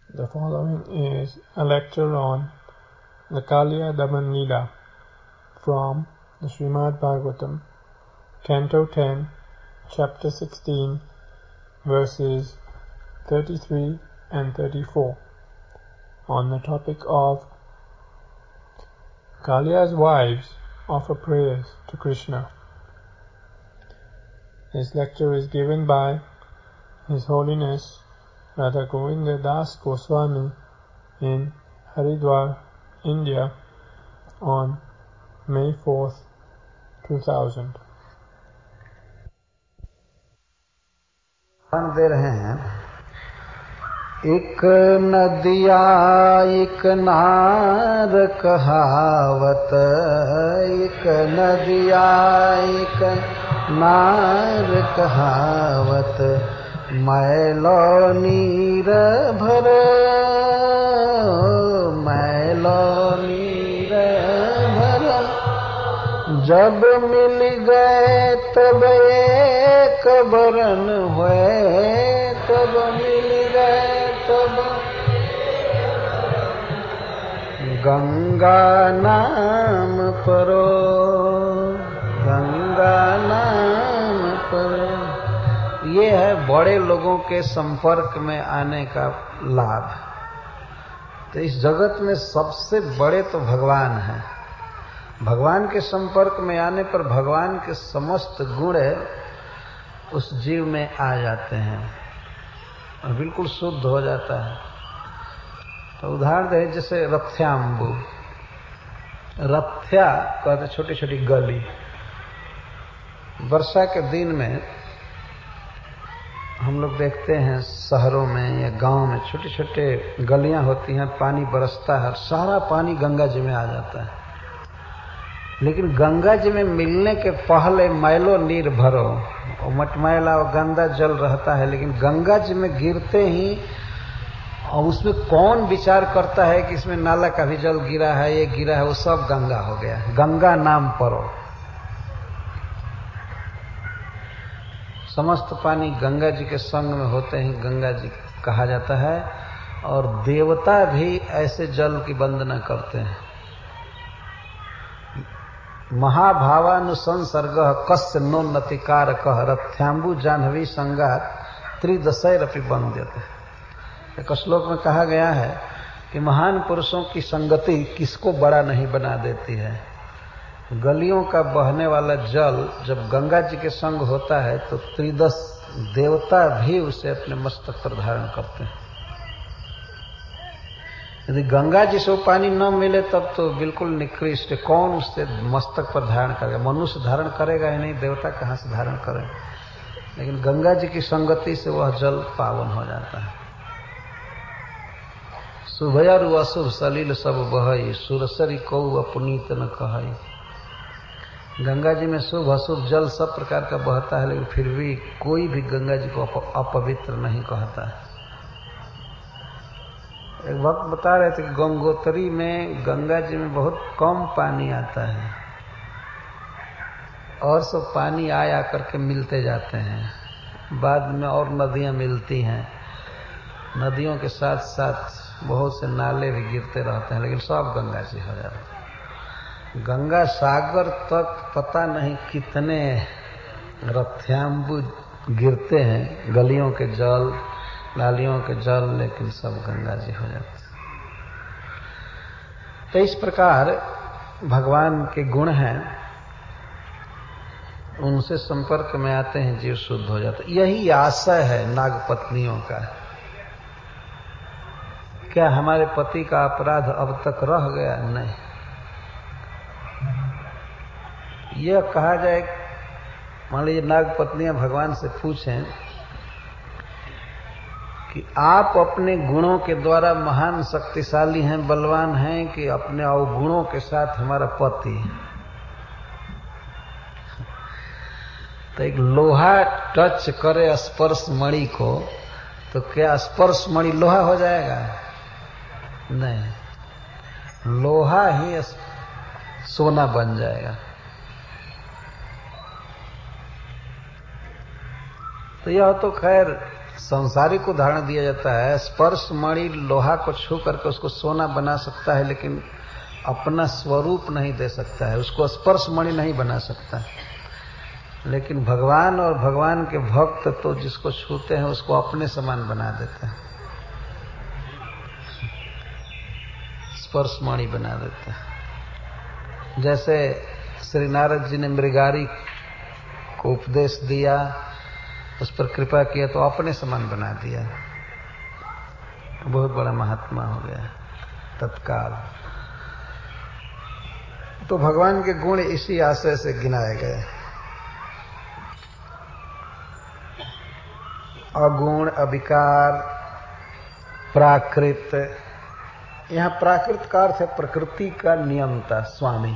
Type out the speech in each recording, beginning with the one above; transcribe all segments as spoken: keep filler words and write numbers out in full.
The following is a lecture on the Kaliya Daman Leela from the Srimad Bhagavatam, Canto ten, Chapter sixteen, verses thirty-three and thirty-four, on the topic of Kaliya's wives offer prayers to Krishna. This lecture is given by His Holiness Radha Govinda Das Goswami in Haridwar, India on May fourth, two thousand. दे रहे हैं। एक नदिया एक नार कहावत, एक नदिया एक नार कहावत, मैलो नीर भर मैलो नीर भर, जब मिल गए तब एक बरन हुए, तब मिल गए तब गंगा नाम परो, गंगा नाम परो। ये है बड़े लोगों के संपर्क में आने का लाभ। तो इस जगत में सबसे बड़े तो भगवान हैं। भगवान के संपर्क में आने पर भगवान के समस्त गुण उस जीव में आ जाते हैं और बिल्कुल शुद्ध हो जाता है। तो उदाहरण दे, जैसे रथ्याम्बु, रथ्या कहते छोटी छोटी गली। वर्षा के दिन में हम लोग देखते हैं शहरों में या गांव में छोटे छोटे गलियां होती हैं, पानी बरसता है और सारा पानी गंगा जी में आ जाता है। लेकिन गंगा जी में मिलने के पहले मैलो नीर भरो, और मटमैला और गंदा जल रहता है, लेकिन गंगा जी में गिरते ही और उसमें कौन विचार करता है कि इसमें नाला का भी जल गिरा है, ये गिरा है, वो सब गंगा हो गया। गंगा नाम परो, समस्त पानी गंगा जी के संग में होते ही गंगा जी कहा जाता है। और देवता भी ऐसे जल की वंदना करते हैं। महाभावानुसंसर्ग कस्य नोन्नतिकार कह, रथ्याम्बु जाह्नवी संगात त्रिदशैरपि वन्द्यते। एक श्लोक में कहा गया है कि महान पुरुषों की संगति किसको बड़ा नहीं बना देती है। गलियों का बहने वाला जल जब गंगा जी के संग होता है तो त्रिदश देवता भी उसे अपने मस्तक पर धारण करते हैं। यदि गंगा जी से वो पानी न मिले तब तो बिल्कुल निकृष्ट, कौन उससे मस्तक पर धारण करेगा। मनुष्य धारण करेगा ही नहीं, देवता कहाँ से धारण करेगा। लेकिन गंगा जी की संगति से वह जल पावन हो जाता है। शुभयरु अशुभ सलिल सब बहई, सुरसरी कौ अपनीत न कहई। गंगा जी में शुभ अशुभ जल सब प्रकार का बहता है, लेकिन फिर भी कोई भी गंगा जी को अपवित्र नहीं कहता है। एक वक्त बता रहे थे कि गंगोत्री में गंगा जी में बहुत कम पानी आता है और सब पानी आ आ करके मिलते जाते हैं। बाद में और नदियां मिलती हैं, नदियों के साथ साथ बहुत से नाले भी गिरते रहते हैं, लेकिन सब गंगा जी हो जाते हैं। गंगा सागर तक पता नहीं कितने रथ्याम्बु गिरते हैं, गलियों के जल, नालियों के जल, लेकिन सब गंगा जी हो जाते हैं। तो इस प्रकार भगवान के गुण हैं, उनसे संपर्क में आते हैं जीव शुद्ध हो जाता है। यही आशय है नागपत्नियों का। क्या हमारे पति का अपराध अब तक रह गया? नहीं। यह कहा जाए, मान लीजिए नागपत्नियां भगवान से पूछें कि आप अपने गुणों के द्वारा महान शक्तिशाली हैं, बलवान हैं, कि अपने अवगुणों के साथ हमारा पति। तो एक लोहा टच करे स्पर्श मणि को, तो क्या स्पर्श मणि लोहा हो जाएगा? नहीं, लोहा ही सोना बन जाएगा। तो यह तो खैर संसारिक उदाहरण दिया जाता है, स्पर्श मणि लोहा को छू करके उसको सोना बना सकता है, लेकिन अपना स्वरूप नहीं दे सकता है, उसको स्पर्श मणि नहीं बना सकता है। लेकिन भगवान और भगवान के भक्त तो जिसको छूते हैं उसको अपने समान बना देते हैं, स्पर्श मणि बना देते हैं। जैसे श्री नारद जी ने मृगारी को उपदेश दिया, उस पर कृपा किया तो अपने समान बना दिया, बहुत बड़ा महात्मा हो गया तत्काल। तो भगवान के गुण इसी आशय से गिनाए गए, अगुण, अविकार, प्राकृत। यहां प्राकृत का अर्थ है प्रकृति का नियंता, स्वामी।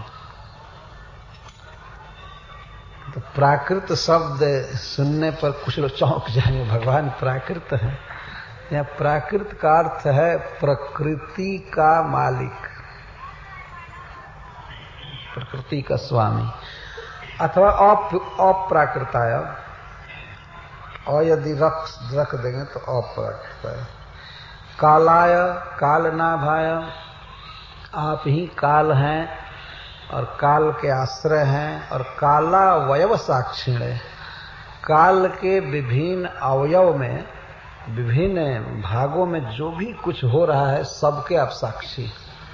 तो प्राकृत शब्द सुनने पर कुछ लोग चौंक जाएंगे, भगवान प्राकृत है। यहाँ प्राकृत का अर्थ है प्रकृति का मालिक, प्रकृति का स्वामी, अथवा अप्राकृताय। और यदि रख रख देंगे तो अप्राकृताय। कालाय, कालनाभाय, आप ही काल हैं और काल के आश्रय हैं, और काला वयव साक्षिणे, काल के विभिन्न अवयव में, विभिन्न भागों में जो भी कुछ हो रहा है सबके आप साक्षी।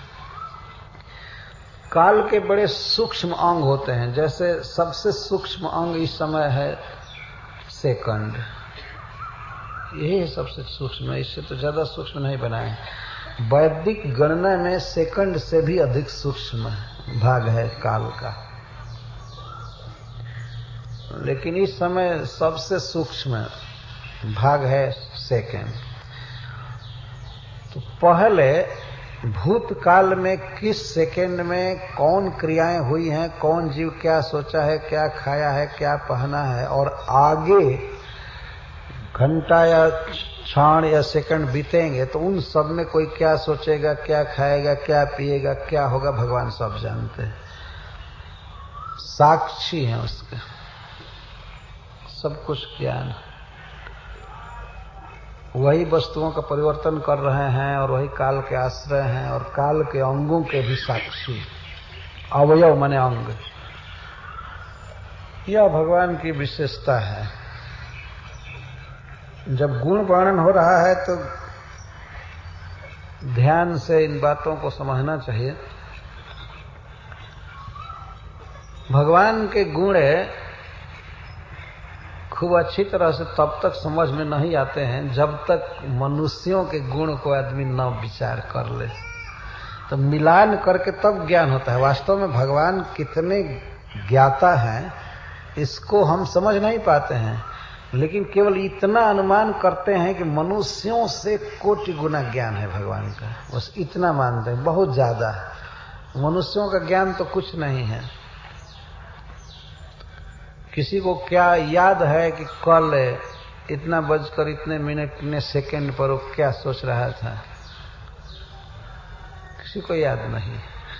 काल के बड़े सूक्ष्म अंग होते हैं, जैसे सबसे सूक्ष्म अंग इस समय है सेकंड, यही सबसे सूक्ष्म है, इससे तो ज्यादा सूक्ष्म नहीं बनाए। वैदिक गणना में सेकंड से भी अधिक सूक्ष्म भाग है काल का, लेकिन इस समय सबसे सूक्ष्म भाग है सेकंड। तो पहले भूतकाल में किस सेकंड में कौन क्रियाएं हुई हैं, कौन जीव क्या सोचा है, क्या खाया है, क्या पहना है, और आगे घंटा या क्षण या सेकंड बीतेंगे तो उन सब में कोई क्या सोचेगा, क्या खाएगा, क्या पिएगा, क्या होगा, भगवान सब जानते हैं, साक्षी हैं उसके, सब कुछ ज्ञान। वही वस्तुओं का परिवर्तन कर रहे हैं और वही काल के आश्रय हैं, और काल के अंगों के भी साक्षी, अवयव माने अंग। यह भगवान की विशेषता है। जब गुण वर्णन हो रहा है तो ध्यान से इन बातों को समझना चाहिए। भगवान के गुण खूब अच्छी तरह से तब तक समझ में नहीं आते हैं जब तक मनुष्यों के गुण को आदमी न विचार कर ले, तो मिलान करके तब ज्ञान होता है। वास्तव में भगवान कितने ज्ञाता हैं इसको हम समझ नहीं पाते हैं, लेकिन केवल इतना अनुमान करते हैं कि मनुष्यों से कोटि गुना ज्ञान है भगवान का, बस इतना मानते हैं, बहुत ज्यादा है। मनुष्यों का ज्ञान तो कुछ नहीं है। किसी को क्या याद है कि कल इतना बजकर इतने मिनट इतने सेकंड पर वो क्या सोच रहा था? किसी को याद नहीं।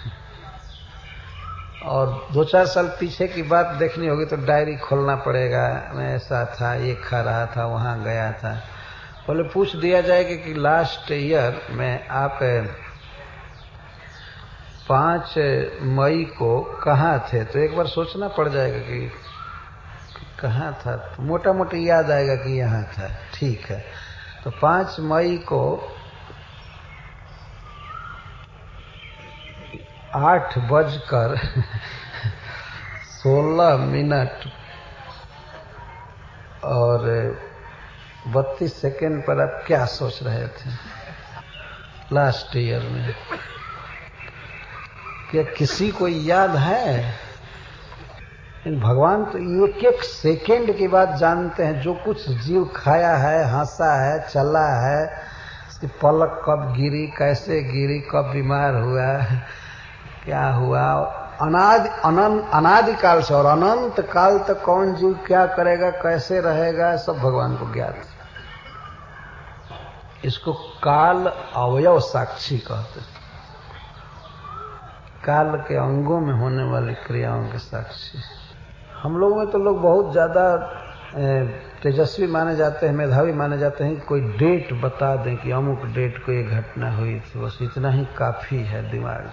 और दो चार साल पीछे की बात देखनी होगी तो डायरी खोलना पड़ेगा, मैं ऐसा था, ये खा रहा था, वहां गया था। पहले पूछ दिया जाएगा कि लास्ट ईयर में आप पांच मई को कहाँ थे, तो एक बार सोचना पड़ जाएगा कि कहाँ था, तो मोटा मोटी याद आएगा कि यहाँ था, ठीक है। तो पांच मई को आठ बजकर सोलह मिनट और बत्तीस सेकेंड पर आप क्या सोच रहे थे लास्ट ईयर में? क्या किसी को याद है? भगवान तो एक एक सेकेंड की बात जानते हैं। जो कुछ जीव खाया है, हंसा है, चला है, उसकी पलक कब गिरी, कैसे गिरी, कब बीमार हुआ, क्या हुआ, अनादि अनंत अनादिकाल से और अनंत काल तक कौन जीव क्या करेगा, कैसे रहेगा, सब भगवान को ज्ञात है। इसको काल अवयव साक्षी कहते हैं, काल के अंगों में होने वाली क्रियाओं के साक्षी। हम लोग में तो लोग बहुत ज्यादा तेजस्वी माने जाते हैं, मेधावी माने जाते हैं कि कोई डेट बता दें कि अमुक डेट को ये घटना हुई थी, बस इतना ही काफी है दिमाग।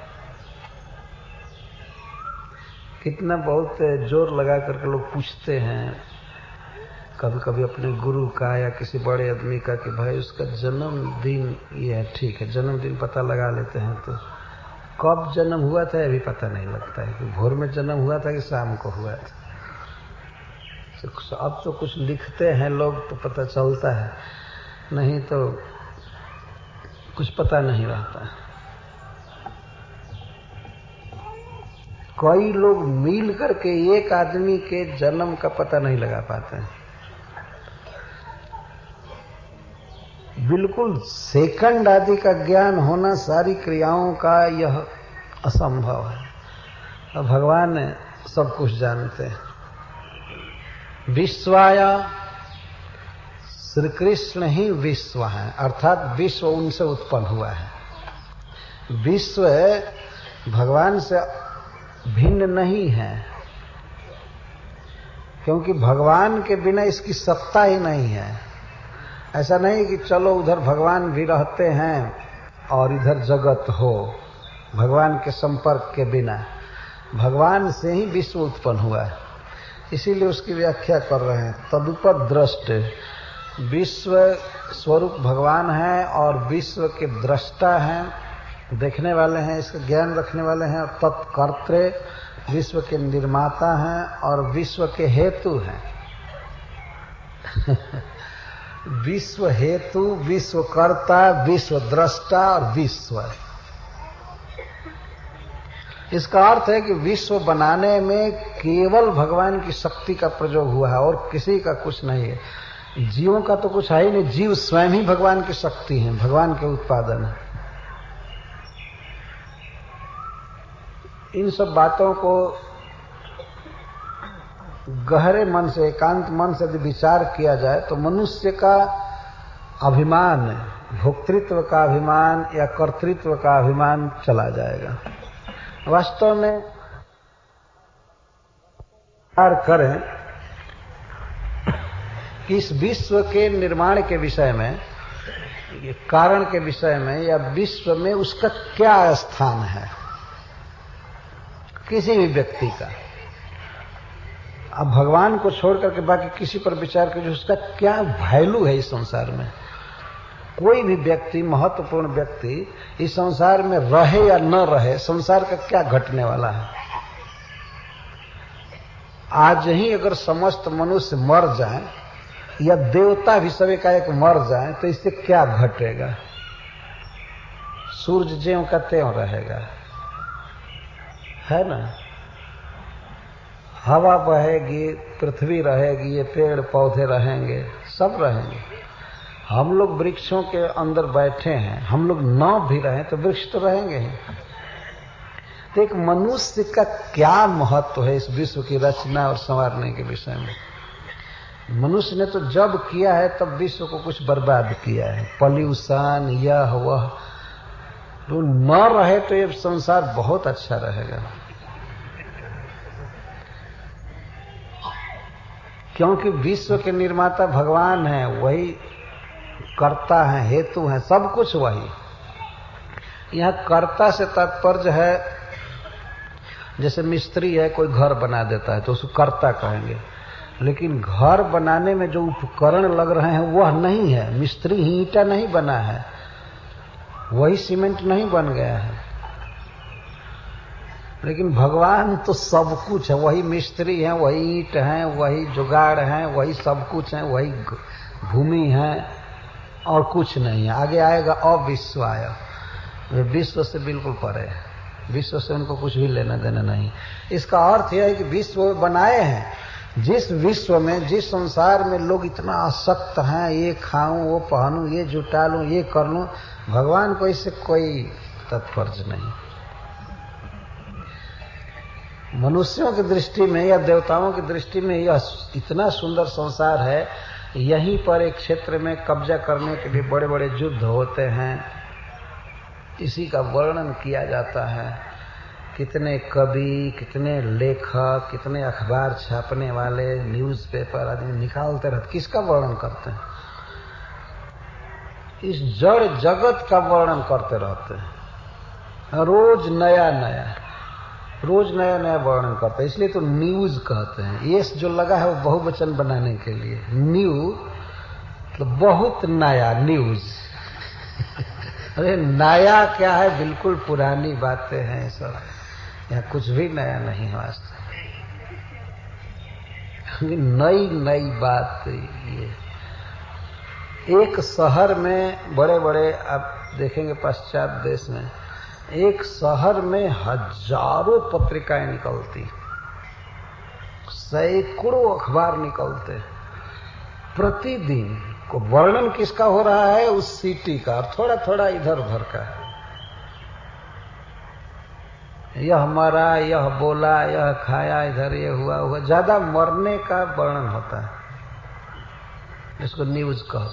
कितना बहुत जोर लगा करके लोग पूछते हैं कभी कभी अपने गुरु का या किसी बड़े आदमी का कि भाई उसका जन्मदिन ये है, ठीक है जन्मदिन पता लगा लेते हैं, तो कब जन्म हुआ था ये भी पता नहीं लगता है कि भोर में जन्म हुआ था कि शाम को हुआ था। अब तो कुछ लिखते हैं लोग तो पता चलता है, नहीं तो कुछ पता नहीं रहता है। कई लोग मिल करके एक आदमी के जन्म का पता नहीं लगा पाते हैं। बिल्कुल सेकंड आदि का ज्ञान होना सारी क्रियाओं का यह असंभव है। और भगवान सब कुछ जानते हैं। विश्वाय, श्री कृष्ण ही विश्व है, अर्थात विश्व उनसे उत्पन्न हुआ है। विश्व भगवान से भिन्न नहीं है, क्योंकि भगवान के बिना इसकी सत्ता ही नहीं है। ऐसा नहीं कि चलो उधर भगवान भी रहते हैं और इधर जगत हो, भगवान के संपर्क के बिना। भगवान से ही विश्व उत्पन्न हुआ है, इसीलिए उसकी व्याख्या कर रहे हैं। तदुपद्रष्ट, विश्व स्वरूप भगवान है और विश्व के दृष्टा हैं, देखने वाले हैं, इसका ज्ञान रखने वाले हैं। और तत्कर्त्रे, विश्व के निर्माता हैं और विश्व के हेतु हैं। विश्व हेतु, विश्व कर्ता, विश्व दृष्टा और विश्व। इसका अर्थ है कि विश्व बनाने में केवल भगवान की शक्ति का प्रयोग हुआ है और किसी का कुछ नहीं है। जीवों का तो कुछ है ही नहीं, जीव स्वयं ही भगवान की शक्ति है, भगवान के उत्पादन है। इन सब बातों को गहरे मन से, एकांत मन से यदि विचार किया जाए तो मनुष्य का अभिमान, भोक्तृत्व का अभिमान या कर्तृत्व का अभिमान चला जाएगा। वास्तव में विचार करें कि इस विश्व के निर्माण के विषय में, कारण के विषय में या विश्व में उसका क्या स्थान है किसी भी व्यक्ति का। अब भगवान को छोड़ करके बाकी किसी पर विचार कीजिए, उसका क्या वैल्यू है इस संसार में। कोई भी व्यक्ति, महत्वपूर्ण व्यक्ति इस संसार में रहे या न रहे, संसार का क्या घटने वाला है। आज ही अगर समस्त मनुष्य मर जाए या देवता भी सभी का एक मर जाए तो इससे क्या घटेगा। सूरज ज्यों का त्यों रहेगा, है ना। हवा बहेगी, पृथ्वी रहेगी, ये पेड़ पौधे रहेंगे, सब रहेंगे। हम लोग वृक्षों के अंदर बैठे हैं, हम लोग न भी रहें तो वृक्ष तो रहेंगे ही। तो एक मनुष्य का क्या महत्व है इस विश्व की रचना और संवारने के विषय में। मनुष्य ने तो जब किया है तब विश्व को कुछ बर्बाद किया है, पॉल्यूशन यह वह। तो न रहे तो ये संसार बहुत अच्छा रहेगा, क्योंकि विश्व के निर्माता भगवान है, वही कर्ता है, हेतु है, सब कुछ वही। यहां कर्ता से तात्पर्य है, जैसे मिस्त्री है, कोई घर बना देता है तो उसको कर्ता कहेंगे, लेकिन घर बनाने में जो उपकरण लग रहे हैं वह नहीं है। मिस्त्री ही ईंटा नहीं बना है, वही सीमेंट नहीं बन गया है, लेकिन भगवान तो सब कुछ है। वही मिस्त्री है, वही ईंट है, वही जुगाड़ है, वही सब कुछ है, वही भूमि है और कुछ नहीं है। आगे आएगा अविश्वाय, वे विश्व से बिल्कुल परे है, विश्व से उनको कुछ भी लेना देना नहीं। इसका अर्थ यह है कि विश्व बनाए हैं, जिस विश्व में, जिस संसार में लोग इतना आसक्त हैं, ये खाऊं, वो पहनूं, ये जुटा लूं, ये कर लूं, भगवान को इससे कोई तात्पर्य नहीं। मनुष्यों की दृष्टि में या देवताओं की दृष्टि में यह इतना सुंदर संसार है, यहीं पर एक क्षेत्र में कब्जा करने के लिए बड़े बड़े युद्ध होते हैं, इसी का वर्णन किया जाता है कितने कवि, कितने लेखक, कितने अखबार छापने वाले, न्यूज़पेपर आदमी निकालते रहते, किसका वर्णन करते हैं? इस जड़ जगत का वर्णन करते रहते हैं, रोज नया नया रोज नया नया वर्णन करते हैं। इसलिए तो न्यूज कहते हैं। ये जो लगा है वो बहुवचन बनाने के लिए। न्यू मतलब बहुत नया, न्यूज। अरे नया क्या है, बिल्कुल पुरानी बातें हैं सब, यहाँ कुछ भी नया नहीं है वास्तव। नई नई बात ये। एक शहर में बड़े बड़े आप देखेंगे पश्चात देश में, एक शहर में हजारों पत्रिकाएं निकलती, सैकड़ों अखबार निकलते प्रतिदिन। को वर्णन किसका हो रहा है? उस सिटी का, और थोड़ा थोड़ा इधर उधर का। यह मरा, यह बोला, यह खाया, इधर ये हुआ हुआ। ज्यादा मरने का वर्णन होता है, इसको न्यूज कहो।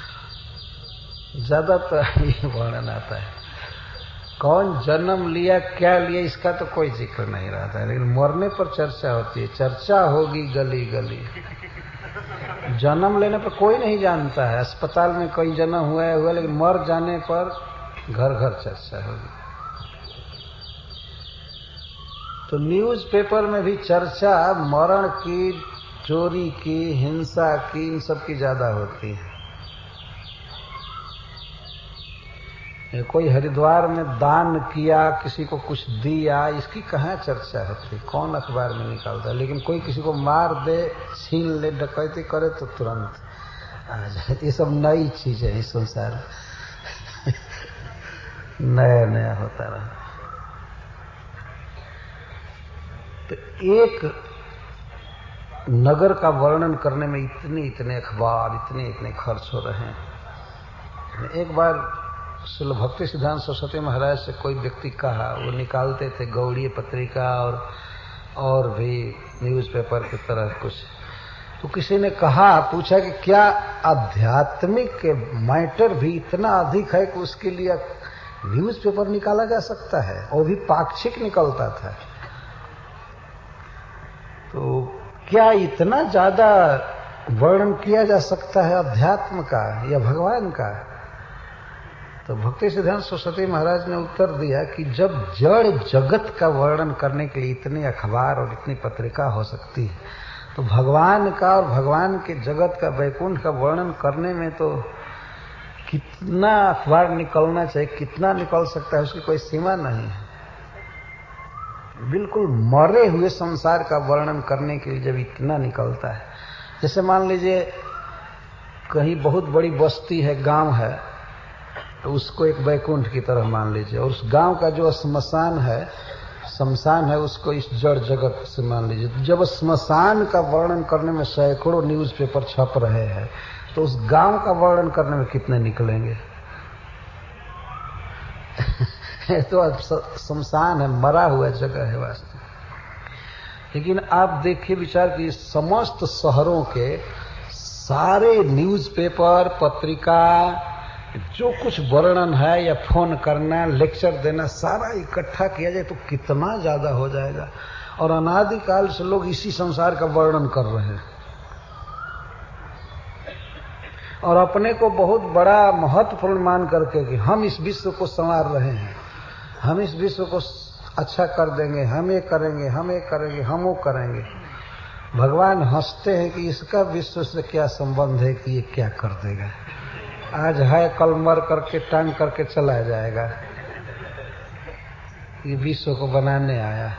ज्यादातर ये वर्णन आता है। कौन जन्म लिया, क्या लिया, इसका तो कोई जिक्र नहीं रहता है, लेकिन मरने पर चर्चा होती है। चर्चा होगी गली गली। जन्म लेने पर कोई नहीं जानता है, अस्पताल में कोई जन्म हुआ है हुआ, लेकिन मर जाने पर घर घर चर्चा होगी। तो न्यूज पेपर में भी चर्चा मरण की, चोरी की, हिंसा की, इन सब की ज्यादा होती है। कोई हरिद्वार में दान किया, किसी को कुछ दिया, इसकी कहाँ चर्चा होती, कौन अखबार में निकालता है। लेकिन कोई किसी को मार दे, छीन ले, डकैती करे तो तुरंत आ जाए। ये सब नई चीज है इस संसार नया नया होता रहा। तो एक नगर का वर्णन करने में इतने इतने अखबार, इतने इतने खर्च हो रहे हैं। एक बार श्रील भक्ति सिद्धांत सरस्वती महाराज से कोई व्यक्ति कहा, वो निकालते थे गौड़ीय पत्रिका और और भी न्यूज़पेपर की तरह कुछ। तो किसी ने कहा, पूछा कि क्या आध्यात्मिक मैटर भी इतना अधिक है कि उसके लिए न्यूज़पेपर निकाला जा सकता है? और भी पाक्षिक निकलता था। तो क्या इतना ज्यादा वर्णन किया जा सकता है अध्यात्म का या भगवान का? तो भक्ति सिद्धांत सरस्वती महाराज ने उत्तर दिया कि जब जड़ जगत का वर्णन करने के लिए इतने अखबार और इतनी पत्रिका हो सकती है, तो भगवान का और भगवान के जगत का, वैकुंठ का वर्णन करने में तो कितना अखबार निकलना चाहिए, कितना निकल सकता है, उसकी कोई सीमा नहीं है। बिल्कुल मरे हुए संसार का वर्णन करने के लिए जब इतना निकलता है, जैसे मान लीजिए कहीं बहुत बड़ी बस्ती है, गांव है, तो उसको एक वैकुंठ की तरह मान लीजिए, और उस गांव का जो श्मशान है, शमशान है, उसको इस जड़ जगत से मान लीजिए। जब श्मशान का वर्णन करने में सैकड़ों न्यूज़पेपर छप रहे हैं, तो उस गांव का वर्णन करने में कितने निकलेंगे? तो शमशान है, मरा हुआ जगह है वास्तव। लेकिन आप देखिए, विचार की समस्त शहरों के सारे न्यूज़पेपर, पत्रिका, जो कुछ वर्णन है या फोन करना, लेक्चर देना, सारा इकट्ठा किया जाए तो कितना ज्यादा हो जाएगा। और अनादिकाल से लोग इसी संसार का वर्णन कर रहे हैं और अपने को बहुत बड़ा महत्वपूर्ण मान करके कि हम इस विश्व को संवार रहे हैं, हम इस विश्व को अच्छा कर देंगे, हम ये करेंगे, हम ये करेंगे, हम वो करेंगे। भगवान हंसते हैं कि इसका विश्व से क्या संबंध है कि ये क्या कर देगा। आज है, कल मर करके टांग करके चला जाएगा। ये विश्व को बनाने आया।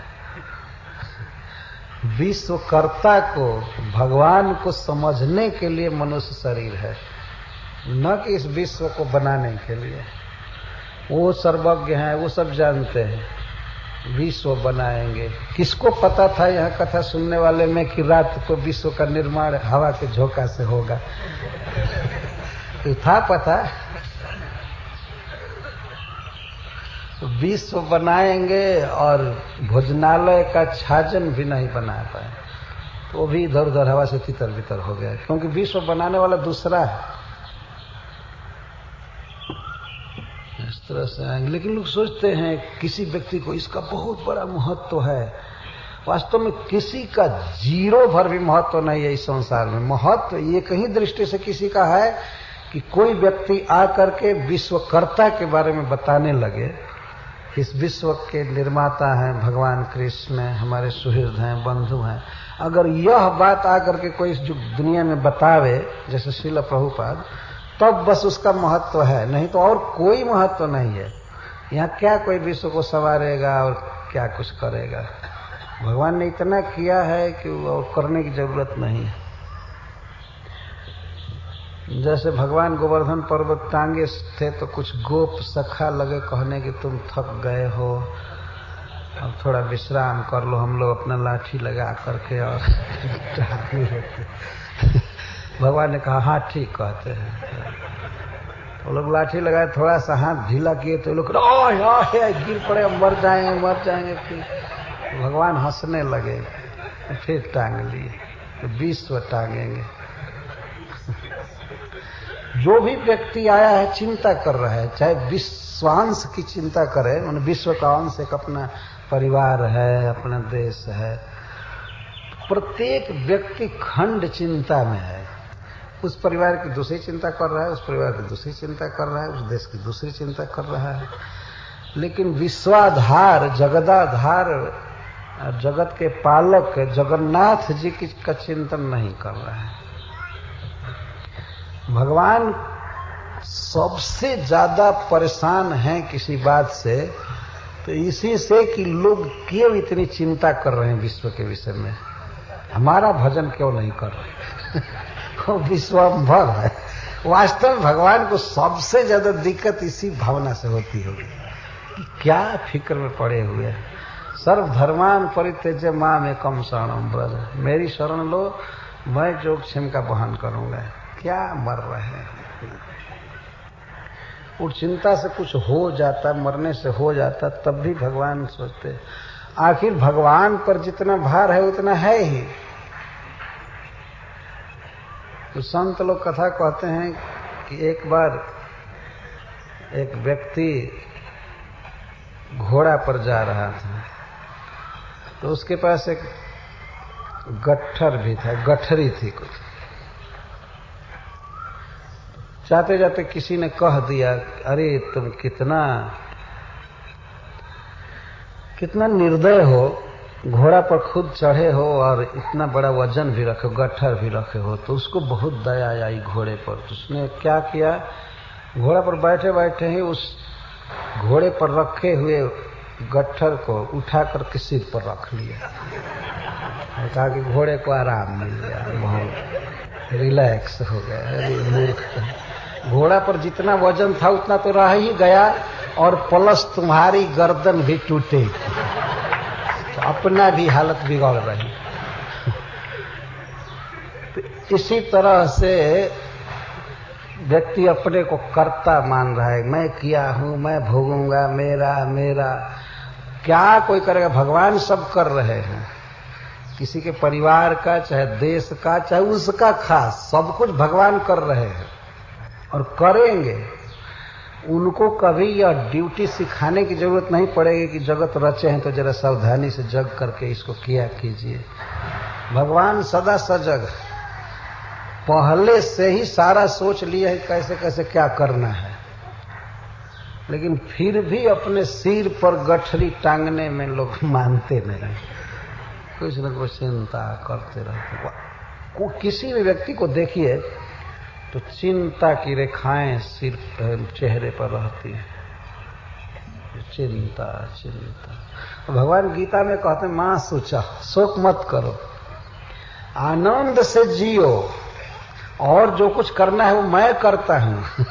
विश्वकर्ता को, भगवान को समझने के लिए मनुष्य शरीर है, न कि इस विश्व को बनाने के लिए। वो सर्वज्ञ हैं, वो सब जानते हैं, विश्व बनाएंगे। किसको पता था यहाँ कथा सुनने वाले में कि रात को विश्व का निर्माण हवा के झोंका से होगा? तो था पता। विश्व बनाएंगे और भोजनालय का छाजन भी नहीं बना पाए, तो वो भी इधर उधर हवा से तितर बितर हो गया, क्योंकि विश्व बनाने वाला दूसरा है। तरह से आएंगे। लेकिन लोग सोचते हैं किसी व्यक्ति को इसका बहुत बड़ा महत्व है। वास्तव में किसी का जीरो भर भी महत्व नहीं है इस संसार में। महत्व ये कहीं दृष्टि से किसी का है कि कोई व्यक्ति आकर के विश्वकर्ता के बारे में बताने लगे, इस विश्व के निर्माता हैं भगवान कृष्ण, हमारे सुहृद हैं, बंधु हैं। अगर यह बात आकर के कोई जो दुनिया में बतावे, जैसे श्रील प्रभुपाद, तब बस उसका महत्व है, नहीं तो और कोई महत्व नहीं है। यहाँ क्या कोई विश्व को संवारेगा और क्या कुछ करेगा। भगवान ने इतना किया है कि वो करने की जरूरत नहीं है। जैसे भगवान गोवर्धन पर्वत टांगे थे तो कुछ गोप सखा लगे कहने कि तुम थक गए हो, अब थोड़ा विश्राम कर लो, हम लोग अपना लाठी लगा करके और टांगे रहते। भगवान ने कहा हाँ ठीक कहते हैं। वो लोग लाठी लगाए, थोड़ा सा हाथ ढीला किए तो लोग गिर पड़े, मर जाएंगे मर जाएंगे। फिर भगवान हंसने लगे, फिर टांग लिए, तो विश्व टांगेंगे। जो भी व्यक्ति आया है चिंता कर रहा है, चाहे विश्वांश की चिंता करे, उन्हें विश्व का अंश एक अपना परिवार है, अपना देश है। प्रत्येक व्यक्ति खंड चिंता में है। उस परिवार की दूसरी चिंता कर रहा है, उस परिवार की दूसरी चिंता कर रहा है, उस देश की दूसरी चिंता कर रहा है। लेकिन विश्वाधार, जगदाधार, जगत के पालक जगन्नाथ जी की का चिंतन नहीं कर रहा है। भगवान सबसे ज्यादा परेशान हैं किसी बात से, तो इसी से कि लोग क्यों इतनी चिंता कर रहे हैं विश्व के विषय में, हमारा भजन क्यों नहीं कर रहे। वो विश्वंभर है। वास्तव में भगवान को सबसे ज्यादा दिक्कत इसी भावना से होती होगी कि क्या फिक्र में पड़े हुए हैं। सर्व धर्मान परित्यज्य माम एकम शरणम व्रज, मेरी शरण लो, मैं जोगक्षेम का वहन करूंगा। क्या मर रहे हैं। और चिंता से कुछ हो जाता, मरने से हो जाता, तब भी भगवान सोचते। आखिर भगवान पर जितना भार है उतना है ही। तो संत लोग कथा कहते हैं कि एक बार एक व्यक्ति घोड़ा पर जा रहा था, तो उसके पास एक गट्ठर भी था, गठरी थी कुछ। जाते जाते किसी ने कह दिया, अरे तुम कितना कितना निर्दय हो, घोड़ा पर खुद चढ़े हो और इतना बड़ा वजन भी रखे हो, गट्ठर भी रखे हो। तो उसको बहुत दया आई घोड़े पर। तो उसने क्या किया, घोड़ा पर बैठे बैठे ही उस घोड़े पर रखे हुए गट्ठर को उठा कर सिर पर रख लिया। कहा कि घोड़े को आराम मिल गया, बहुत रिलैक्स हो गया। अरे मूर्ख, घोड़ा पर जितना वजन था उतना तो रह ही गया, और प्लस तुम्हारी गर्दन भी टूटेगी, तो अपना भी हालत बिगड़ रही। तो इसी तरह से व्यक्ति अपने को कर्ता मान रहा है, मैं किया हूं, मैं भोगूंगा, मेरा मेरा। क्या कोई करेगा, भगवान सब कर रहे हैं। किसी के परिवार का, चाहे देश का, चाहे उसका खास, सब कुछ भगवान कर रहे हैं और करेंगे। उनको कभी यह ड्यूटी सिखाने की जरूरत नहीं पड़ेगी कि जगत रचे हैं तो जरा सावधानी से जग करके इसको किया कीजिए। भगवान सदा सजग, पहले से ही सारा सोच लिया है कैसे कैसे क्या करना है। लेकिन फिर भी अपने सिर पर गठरी टांगने में लोग मानते नहीं, कुछ न कुछ चिंता करते रहते। को किसी भी व्यक्ति को देखिए तो चिंता की रेखाएं सिर चेहरे पर रहती है, चिंता चिंता। भगवान गीता में कहते हैं, मां सोचा, शोक मत करो, आनंद से जियो, और जो कुछ करना है वो मैं करता हूं।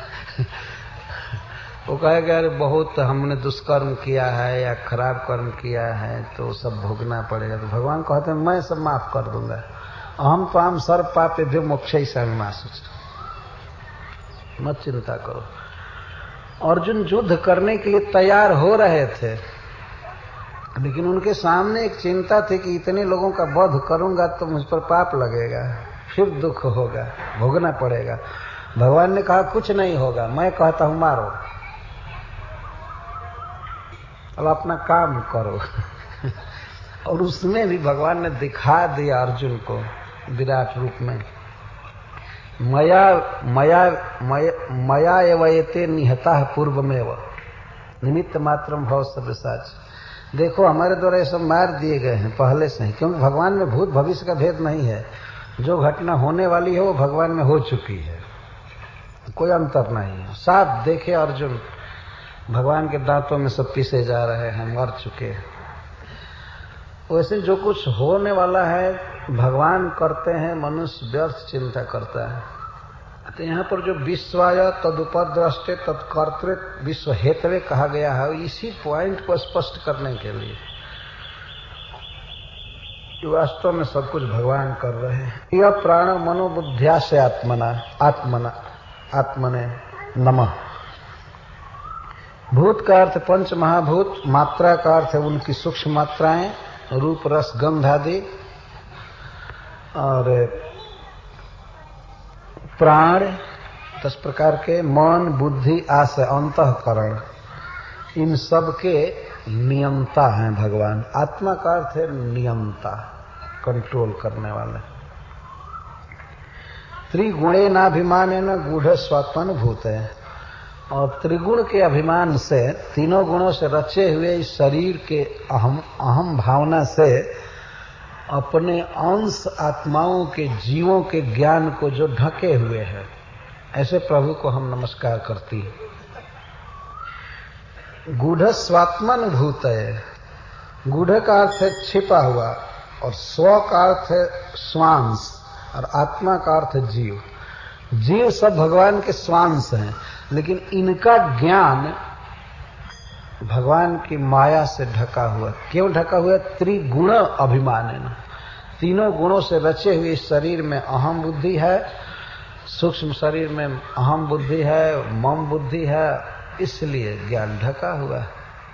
वो कहेगा अरे बहुत हमने दुष्कर्म किया है या खराब कर्म किया है तो सब भोगना पड़ेगा। तो भगवान कहते हैं मैं सब माफ कर दूंगा। अहम तो हम सर्व पापे भी मोक्ष ही मां सोचा, मत चिंता करो। अर्जुन युद्ध करने के लिए तैयार हो रहे थे, लेकिन उनके सामने एक चिंता थी कि इतने लोगों का वध करूंगा तो मुझ पर पाप लगेगा, फिर दुख होगा, भोगना पड़ेगा। भगवान ने कहा कुछ नहीं होगा, मैं कहता हूं मारो। अब अपना काम करो। और उसमें भी भगवान ने दिखा दिया अर्जुन को विराट रूप में, मया मया मया एवयते निहता पूर्वमेव निमित्त मात्रम भव सव्यसाच। देखो हमारे द्वारा ये सब मार दिए गए हैं पहले से ही, क्योंकि भगवान में भूत भविष्य का भेद नहीं है। जो घटना होने वाली है वो भगवान में हो चुकी है, कोई अंतर नहीं है। साफ देखे अर्जुन, भगवान के दांतों में सब पीसे जा रहे हैं, मर चुके हैं। वैसे जो कुछ होने वाला है भगवान करते हैं, मनुष्य व्यर्थ चिंता करता है। तो यहाँ पर जो विश्वाय तदुपद्रष्टे तत्कर्तृ विश्व हेतवे कहा गया है, इसी पॉइंट को स्पष्ट करने के लिए वास्तव में सब कुछ भगवान कर रहे हैं। यह प्राण मनोबुद्ध्या से आत्मना आत्मना आत्मने नमः। भूत का अर्थ पंच महाभूत, मात्रा का अर्थ है उनकी सूक्ष्म मात्राएं, रूप रस गंध आदि, और प्राण दस प्रकार के, मन बुद्धि आशय अंतःकरण, इन सब के नियंता हैं भगवान। आत्मा का अर्थ है नियंता, कंट्रोल करने वाले। त्रिगुणे नाभिमान न गूढ़ स्वात्मानुभूत है, और त्रिगुण के अभिमान से, तीनों गुणों से रचे हुए इस शरीर के अहम अहम भावना से अपने अंश आत्माओं के जीवों के ज्ञान को जो ढके हुए हैं, ऐसे प्रभु को हम नमस्कार करती हैं। गूढ़ स्वात्मानुभूत है, गूढ़ का अर्थ है छिपा हुआ, और स्व का अर्थ है स्वांश, और आत्मा का अर्थ है जीव। जीव सब भगवान के स्वांश हैं, लेकिन इनका ज्ञान भगवान की माया से ढका हुआ। क्यों ढका हुआ? त्रिगुण अभिमान है ना, तीनों गुणों से रचे हुए इस शरीर में अहम बुद्धि है, सूक्ष्म शरीर में अहम बुद्धि है, मम बुद्धि है, इसलिए ज्ञान ढका हुआ है।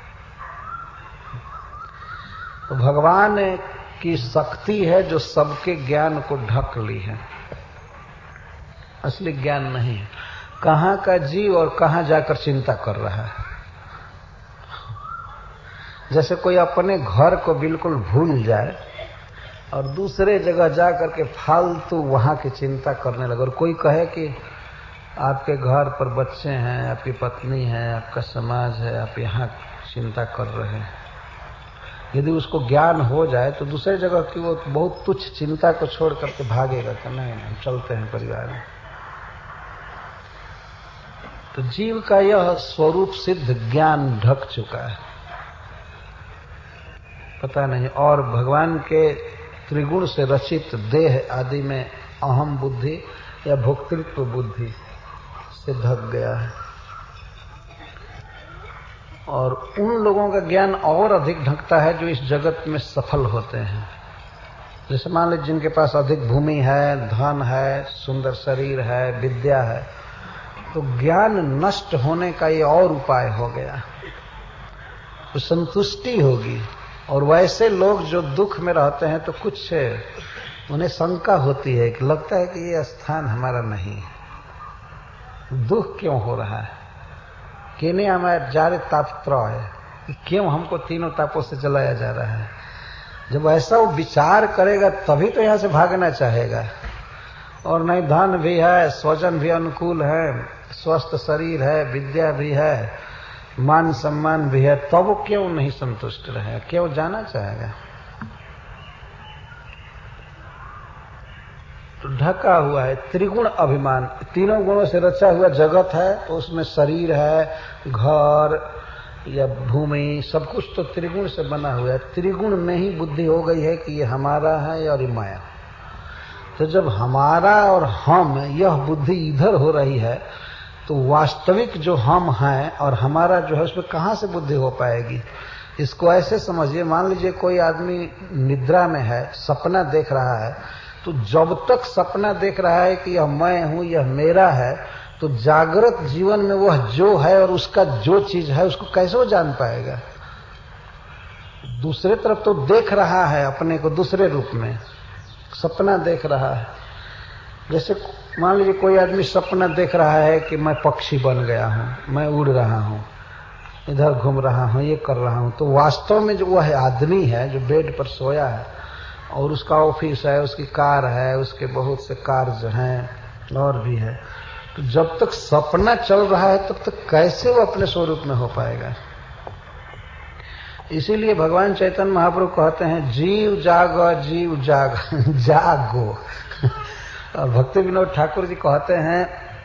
तो भगवान की शक्ति है जो सबके ज्ञान को ढक ली है, असली ज्ञान नहीं है। कहां का जीव और कहां जाकर चिंता कर रहा है। जैसे कोई अपने घर को बिल्कुल भूल जाए और दूसरे जगह जाकर के फालतू वहां की चिंता करने लगे, और कोई कहे कि आपके घर पर बच्चे हैं, आपकी पत्नी है, आपका समाज है, आप यहाँ चिंता कर रहे हैं। यदि उसको ज्ञान हो जाए तो दूसरे जगह की वो बहुत तुच्छ चिंता को छोड़ करके भागेगा कि नहीं, हम चलते हैं परिवार में। तो जीव का यह स्वरूप सिद्ध ज्ञान ढक चुका है, पता नहीं। और भगवान के त्रिगुण से रचित देह आदि में अहम बुद्धि या भोक्तृत्व बुद्धि से ढक गया है। और उन लोगों का ज्ञान और अधिक ढकता है जो इस जगत में सफल होते हैं। जैसे मान लीजिए जिनके पास अधिक भूमि है, धन है, सुंदर शरीर है, विद्या है, तो ज्ञान नष्ट होने का ये और उपाय हो गया, तो संतुष्टि होगी। और वैसे लोग जो दुख में रहते हैं तो कुछ उन्हें शंका होती है कि लगता है कि ये स्थान हमारा नहीं है, दुख क्यों हो रहा है, केने हमारे जारे ताप है, क्यों हमको तीनों तापों से जलाया जा रहा है। जब ऐसा वो विचार करेगा तभी तो यहां से भागना चाहेगा। और नहीं, धन भी है, स्वजन भी अनुकूल है, स्वस्थ शरीर है, विद्या भी है, मान सम्मान भी है, तब तो क्यों नहीं संतुष्ट रहे, क्यों जाना चाहेगा। तो ढका हुआ है त्रिगुण अभिमान, तीनों गुणों से रचा हुआ जगत है, तो उसमें शरीर है, घर या भूमि, सब कुछ तो त्रिगुण से बना हुआ है। त्रिगुण में ही बुद्धि हो गई है कि ये हमारा है और ये माया। तो जब हमारा और हम यह बुद्धि इधर हो रही है, तो वास्तविक जो हम हैं और हमारा जो है उसमें कहां से बुद्धि हो पाएगी। इसको ऐसे समझिए, मान लीजिए कोई आदमी निद्रा में है, सपना देख रहा है, तो जब तक सपना देख रहा है कि यह मैं हूं, यह मेरा है, तो जागृत जीवन में वह जो है और उसका जो चीज है उसको कैसे वो जान पाएगा। दूसरे तरफ तो देख रहा है अपने को दूसरे रूप में, सपना देख रहा है। जैसे मान लीजिए कोई आदमी सपना देख रहा है कि मैं पक्षी बन गया हूं, मैं उड़ रहा हूं, इधर घूम रहा हूं, ये कर रहा हूं, तो वास्तव में जो वह आदमी है जो बेड पर सोया है और उसका ऑफिस है, उसकी कार है, उसके बहुत से कार्य हैं और भी है, तो जब तक सपना चल रहा है तब तक कैसे वो अपने स्वरूप में हो पाएगा। इसीलिए भगवान चैतन्य महाप्रभु कहते हैं जीव जाग जीव जाग जागो। और भक्ति विनोद ठाकुर जी कहते हैं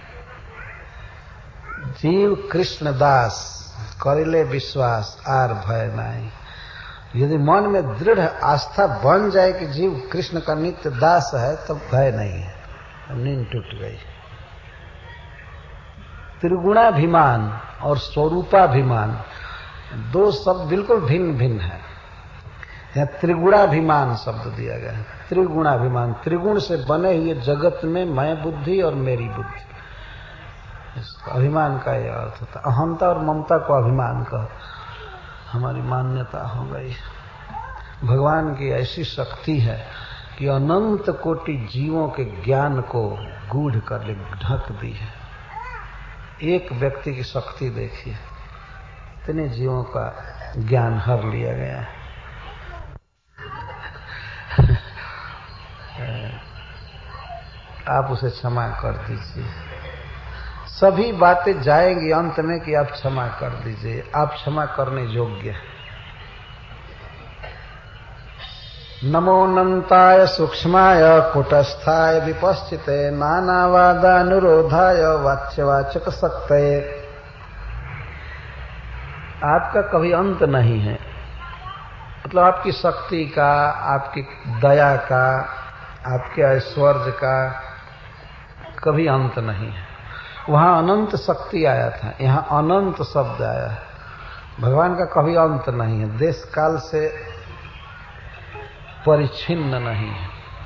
जीव कृष्ण दास करिले विश्वास आर भय नाई। यदि मन में दृढ़ आस्था बन जाए कि जीव कृष्ण का नित्य दास है तब भय नहीं है, नींद टूट गई। त्रिगुणाभिमान और स्वरूपाभिमान दो शब्द बिल्कुल भिन्न भिन्न है। यहाँ त्रिगुणाभिमान शब्द दिया गया है। त्रिगुणाभिमान, त्रिगुण से बने हुए जगत में मैं बुद्धि और मेरी बुद्धि, अभिमान का यह अर्थ होता है। अहंता और ममता को अभिमान का हमारी मान्यता हो गई। भगवान की ऐसी शक्ति है कि अनंत कोटि जीवों के ज्ञान को गूढ़ कर ढक दी है। एक व्यक्ति की शक्ति देखिए, इतने जीवों का ज्ञान हर लिया गया है। आप उसे क्षमा कर दीजिए। सभी बातें जाएंगी अंत में कि आप क्षमा कर दीजिए, आप क्षमा करने योग्य हैं। नमोऽनन्ताय सूक्ष्माय कुटस्थाय विपश्चिते नानावादानुरोधाय वाच्यवाचक शक्तये। आपका कभी अंत नहीं है, मतलब आपकी शक्ति का, आपकी दया का, आपके ऐश्वर्य का कभी अंत नहीं है। वहां अनंत शक्ति आया था, यहाँ अनंत शब्द आया है। भगवान का कभी अंत नहीं है, देश काल से परिच्छिन्न नहीं है।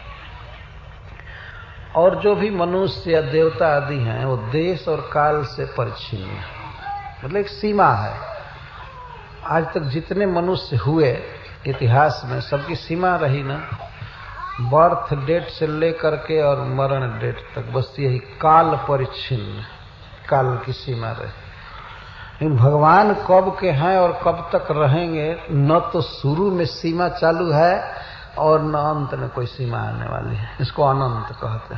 और जो भी मनुष्य या देवता आदि हैं वो देश और काल से परिच्छिन्न है, मतलब एक सीमा है। आज तक जितने मनुष्य हुए इतिहास में सबकी सीमा रही ना, बर्थ डेट से लेकर के और मरण डेट तक बस यही काल परिच्छिन्न, काल की सीमा रही। लेकिन भगवान कब के हैं और कब तक रहेंगे, न तो शुरू में सीमा चालू है और न अंत में कोई सीमा आने वाली है। इसको अनंत कहते हैं।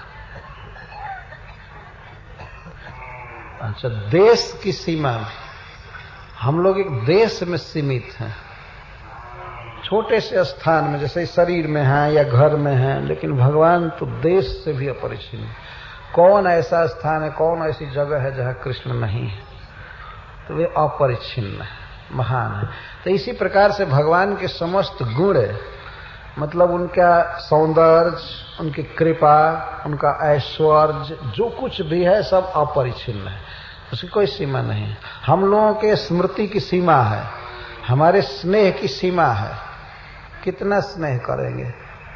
अच्छा, देश की सीमा में हम लोग एक देश में सीमित हैं, छोटे से स्थान में, जैसे शरीर में हैं या घर में हैं, लेकिन भगवान तो देश से भी अपरिच्छिन्न। कौन ऐसा स्थान है, कौन ऐसी जगह है जहां कृष्ण नहीं है? तो वे अपरिच्छिन्न है, महान है। तो इसी प्रकार से भगवान के समस्त गुण, मतलब उनका सौंदर्य, उनकी कृपा, उनका ऐश्वर्य, जो कुछ भी है सब अपरिच्छिन्न है, उसकी कोई सीमा नहीं है। हम लोगों के स्मृति की सीमा है, हमारे स्नेह की सीमा है, कितना स्नेह करेंगे,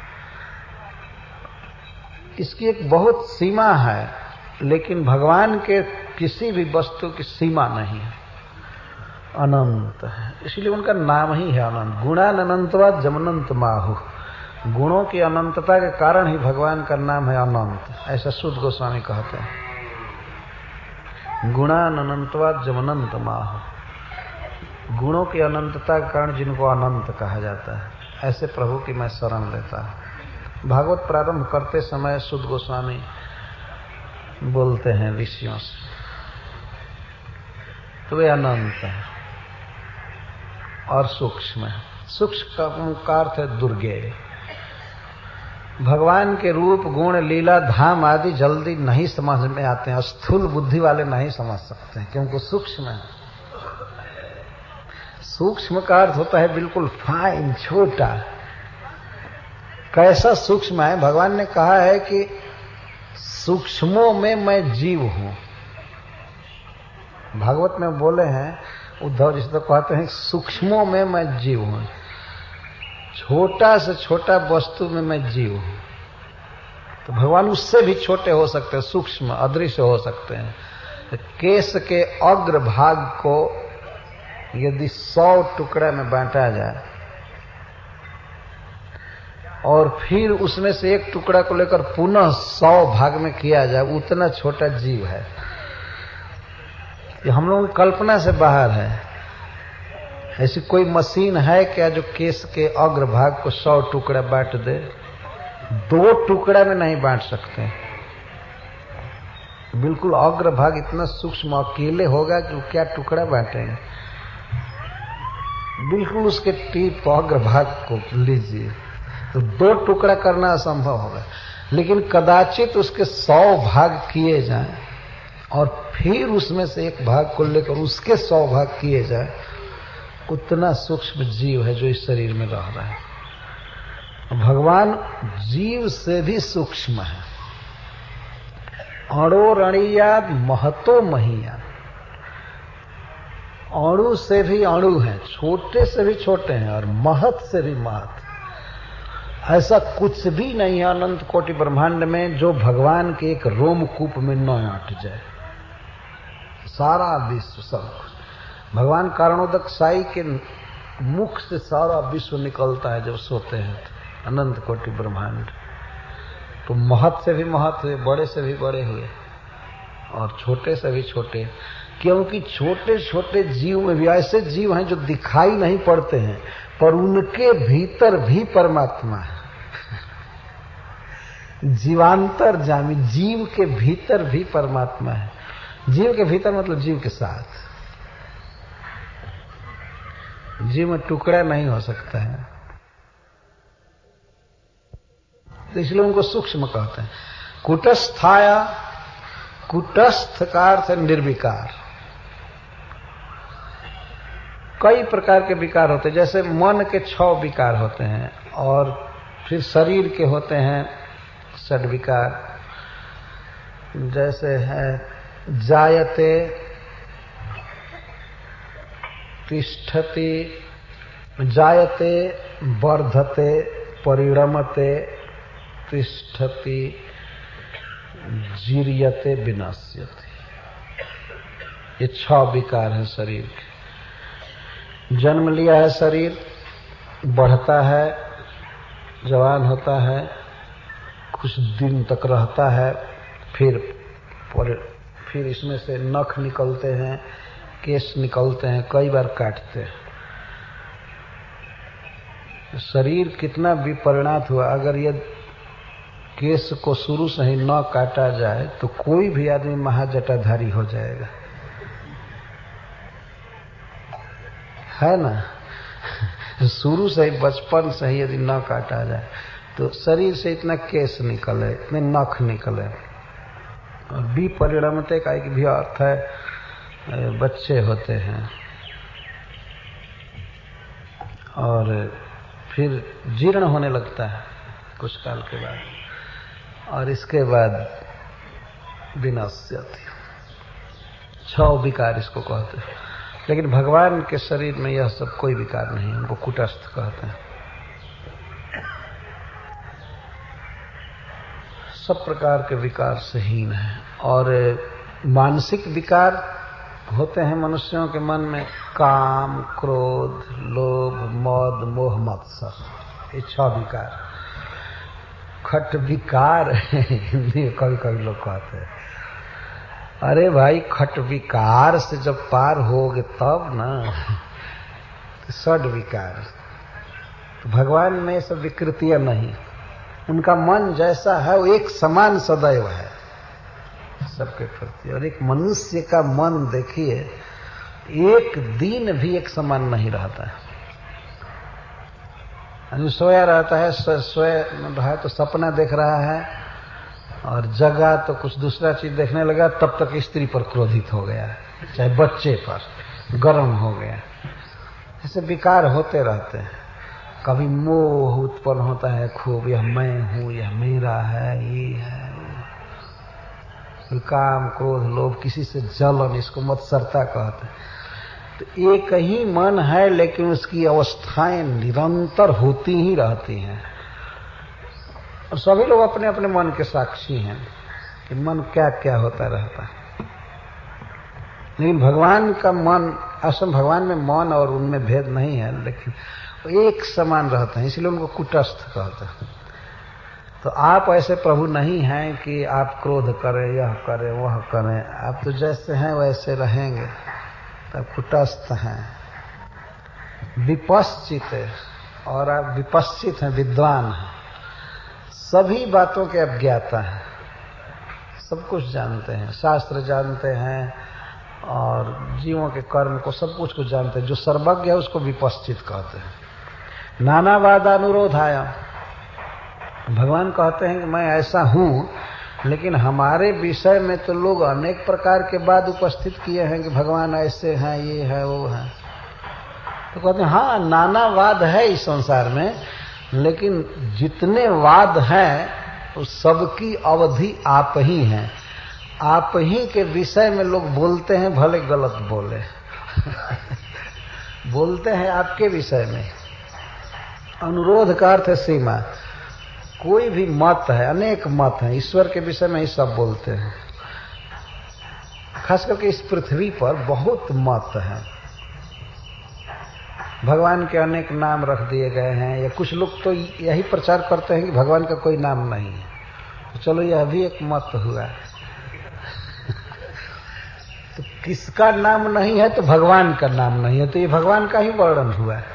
इसकी एक बहुत सीमा है। लेकिन भगवान के किसी भी वस्तु की सीमा नहीं है, अनंत है। इसलिए उनका नाम ही है अनंत। गुणानंतवाद जमनंत माहु, गुणों की अनंतता के कारण ही भगवान का नाम है अनंत, ऐसा सुध गोस्वामी कहते हैं। गुणानंतवाद जमनंत माहु, गुणों की अनंतता के कारण जिनको अनंत कहा जाता है, ऐसे प्रभु की मैं शरण लेता हूं। भागवत प्रारंभ करते समय सुध गोस्वामी बोलते हैं ऋषियों से, तो वे अनंत है और सूक्ष्म है। सूक्ष्म का अर्थ है दुर्गे। भगवान के रूप, गुण, लीला, धाम आदि जल्दी नहीं समझ में आते हैं, स्थूल बुद्धि वाले नहीं समझ सकते हैं, क्योंकि सूक्ष्म है। सूक्ष्म का अर्थ होता है बिल्कुल फाइन, छोटा। कैसा सूक्ष्म है? भगवान ने कहा है कि सूक्ष्मों में मैं जीव हूं। भागवत में बोले हैं उद्धव जी, तो कहते हैं सूक्ष्मों में मैं जीव हूं, छोटा से छोटा वस्तु में मैं जीव हूं। तो भगवान उससे भी छोटे हो सकते हैं, सूक्ष्म अदृश्य हो सकते हैं। केश के अग्र भाग को यदि सौ टुकड़े में बांटा जाए और फिर उसमें से एक टुकड़ा को लेकर पुनः सौ भाग में किया जाए, उतना छोटा जीव है। ये हम लोगों की कल्पना से बाहर है। ऐसी कोई मशीन है क्या जो केस के अग्रभाग को सौ टुकड़ा बांट दे? दो टुकड़ा में नहीं बांट सकते। बिल्कुल अग्रभाग इतना सूक्ष्म अकेले होगा कि वो क्या टुकड़ा बांटेंगे। बिल्कुल उसके टीप अग्रभाग को लीजिए तो दो टुकड़ा करना असंभव होगा, लेकिन कदाचित उसके सौ भाग किए जाएं और फिर उसमें से एक भाग को लेकर उसके सौ भाग किए जाएं, उतना सूक्ष्म जीव है जो इस शरीर में रह रहा है। भगवान जीव से भी सूक्ष्म है। अणो रणियाद महतो महिया, अणु से भी अणु है, छोटे से भी छोटे हैं और महत से भी महत। ऐसा कुछ भी नहीं है अनंत कोटि ब्रह्मांड में जो भगवान के एक रोमकूप में न अट जाए। सारा विश्व सब कुछ भगवान कारणोदक साई के मुख से सारा विश्व निकलता है जब सोते हैं तो। अनंत कोटि ब्रह्मांड तो महत से भी महत हुए, बड़े से भी बड़े हुए और छोटे से भी छोटे, क्योंकि छोटे छोटे जीव में भी ऐसे जीव हैं जो दिखाई नहीं पड़ते हैं पर उनके भीतर भी परमात्मा है। जीवांतर जामी, जीव के भीतर भी परमात्मा है। जीव के भीतर मतलब जीव के साथ। जीव में टुकड़ा नहीं हो सकता है, तो इसलिए उनको सूक्ष्म कहते हैं। कुटस्थाया, कुटस्थ का अर्थ है निर्विकार। कई प्रकार के विकार होते हैं, जैसे मन के छह विकार होते हैं और फिर शरीर के होते हैं षड विकार। जैसे है जायते, तिष्ठति, जायते, वर्धते, परिणमते, तिष्ठति, जीर्यते, विनाश्यते। ये छह विकार है शरीर के। जन्म लिया है शरीर, बढ़ता है, जवान होता है, कुछ दिन तक रहता है, फिर फिर इसमें से नख निकलते हैं, केश निकलते हैं, कई बार काटते हैं। शरीर कितना विपरिणात हुआ। अगर ये केश को शुरू से ही न काटा जाए तो कोई भी आदमी महाजटाधारी हो जाएगा, है ना। शुरू से ही, बचपन से ही यदि न काटा जाए तो शरीर से इतना केश निकले, इतने नख निकले। और विपरिणमते का एक भी अर्थ है बच्चे होते हैं और फिर जीर्ण होने लगता है कुछ काल के बाद, और इसके बाद विनाश्यति। छह विकार इसको कहते हैं। लेकिन भगवान के शरीर में यह सब कोई विकार नहीं, उनको कुटस्थ कहते हैं। सब प्रकार के विकार से हीन है। और मानसिक विकार होते हैं मनुष्यों के मन में, काम, क्रोध, लोभ, मद, मोह, मत्सर, ये छह विकार। खट विकार हिंदी में कभी कभी लोग कहते हैं। अरे भाई, खट विकार से जब पार होगे तब ना, षड विकार। तो भगवान में ये सब विकृतियां नहीं, उनका मन जैसा है वो एक समान सदैव है सबके प्रति। और एक मनुष्य का मन देखिए, एक दिन भी एक समान नहीं रहता है। सोया रहता है, सोया रहा तो सपना देख रहा है, और जगा तो कुछ दूसरा चीज देखने लगा, तब तक स्त्री पर क्रोधित हो गया, चाहे बच्चे पर गर्म हो गया। ऐसे विकार होते रहते हैं। कभी मोह उत्पन्न होता है खूब, यह मैं हूं, यह मेरा है, ये है। काम, क्रोध, लोभ, किसी से जलन, इसको मत्सरता कहते हैं। तो एक ही मन है, लेकिन उसकी अवस्थाएं निरंतर होती ही रहती हैं। और सभी लोग अपने अपने मन के साक्षी हैं कि मन क्या क्या होता रहता है। लेकिन भगवान का मन, असल भगवान में मन और उनमें भेद नहीं है, लेकिन एक समान रहते हैं, इसलिए उनको कुटस्थ कहते हैं। तो आप ऐसे प्रभु नहीं हैं कि आप क्रोध करें, यह करें, वह करें। आप तो जैसे हैं वैसे रहेंगे, तब कुटस्थ हैं। विपश्चित और आप विपश्चित हैं, विद्वान हैं, सभी बातों के अज्ञाता हैं, सब कुछ जानते हैं, शास्त्र जानते हैं और जीवों के कर्म को सब कुछ को जानते हैं। जो सर्वज्ञ है उसको विपश्चित कहते हैं। नानावादानुरोधाय, भगवान कहते हैं कि मैं ऐसा हूं, लेकिन हमारे विषय में तो लोग अनेक प्रकार के वाद उपस्थित किए हैं कि भगवान ऐसे हैं, ये है, वो है। तो कहते हैं हाँ, नाना वाद है इस संसार में, लेकिन जितने वाद हैं उस सबकी अवधि आप ही हैं। आप ही के विषय में लोग बोलते हैं, भले गलत बोले बोलते हैं आपके विषय में। अनुरोध का अर्थ है सीमा। कोई भी मत है, अनेक मत हैं, ईश्वर के विषय में ही सब बोलते हैं। खास करके इस पृथ्वी पर बहुत मत है। भगवान के अनेक नाम रख दिए गए हैं, या कुछ लोग तो यही प्रचार करते हैं कि भगवान का कोई नाम नहीं है। तो चलो यह भी एक मत हुआ तो किसका नाम नहीं है? तो भगवान का नाम नहीं है, तो ये भगवान का ही वर्णन हुआ है।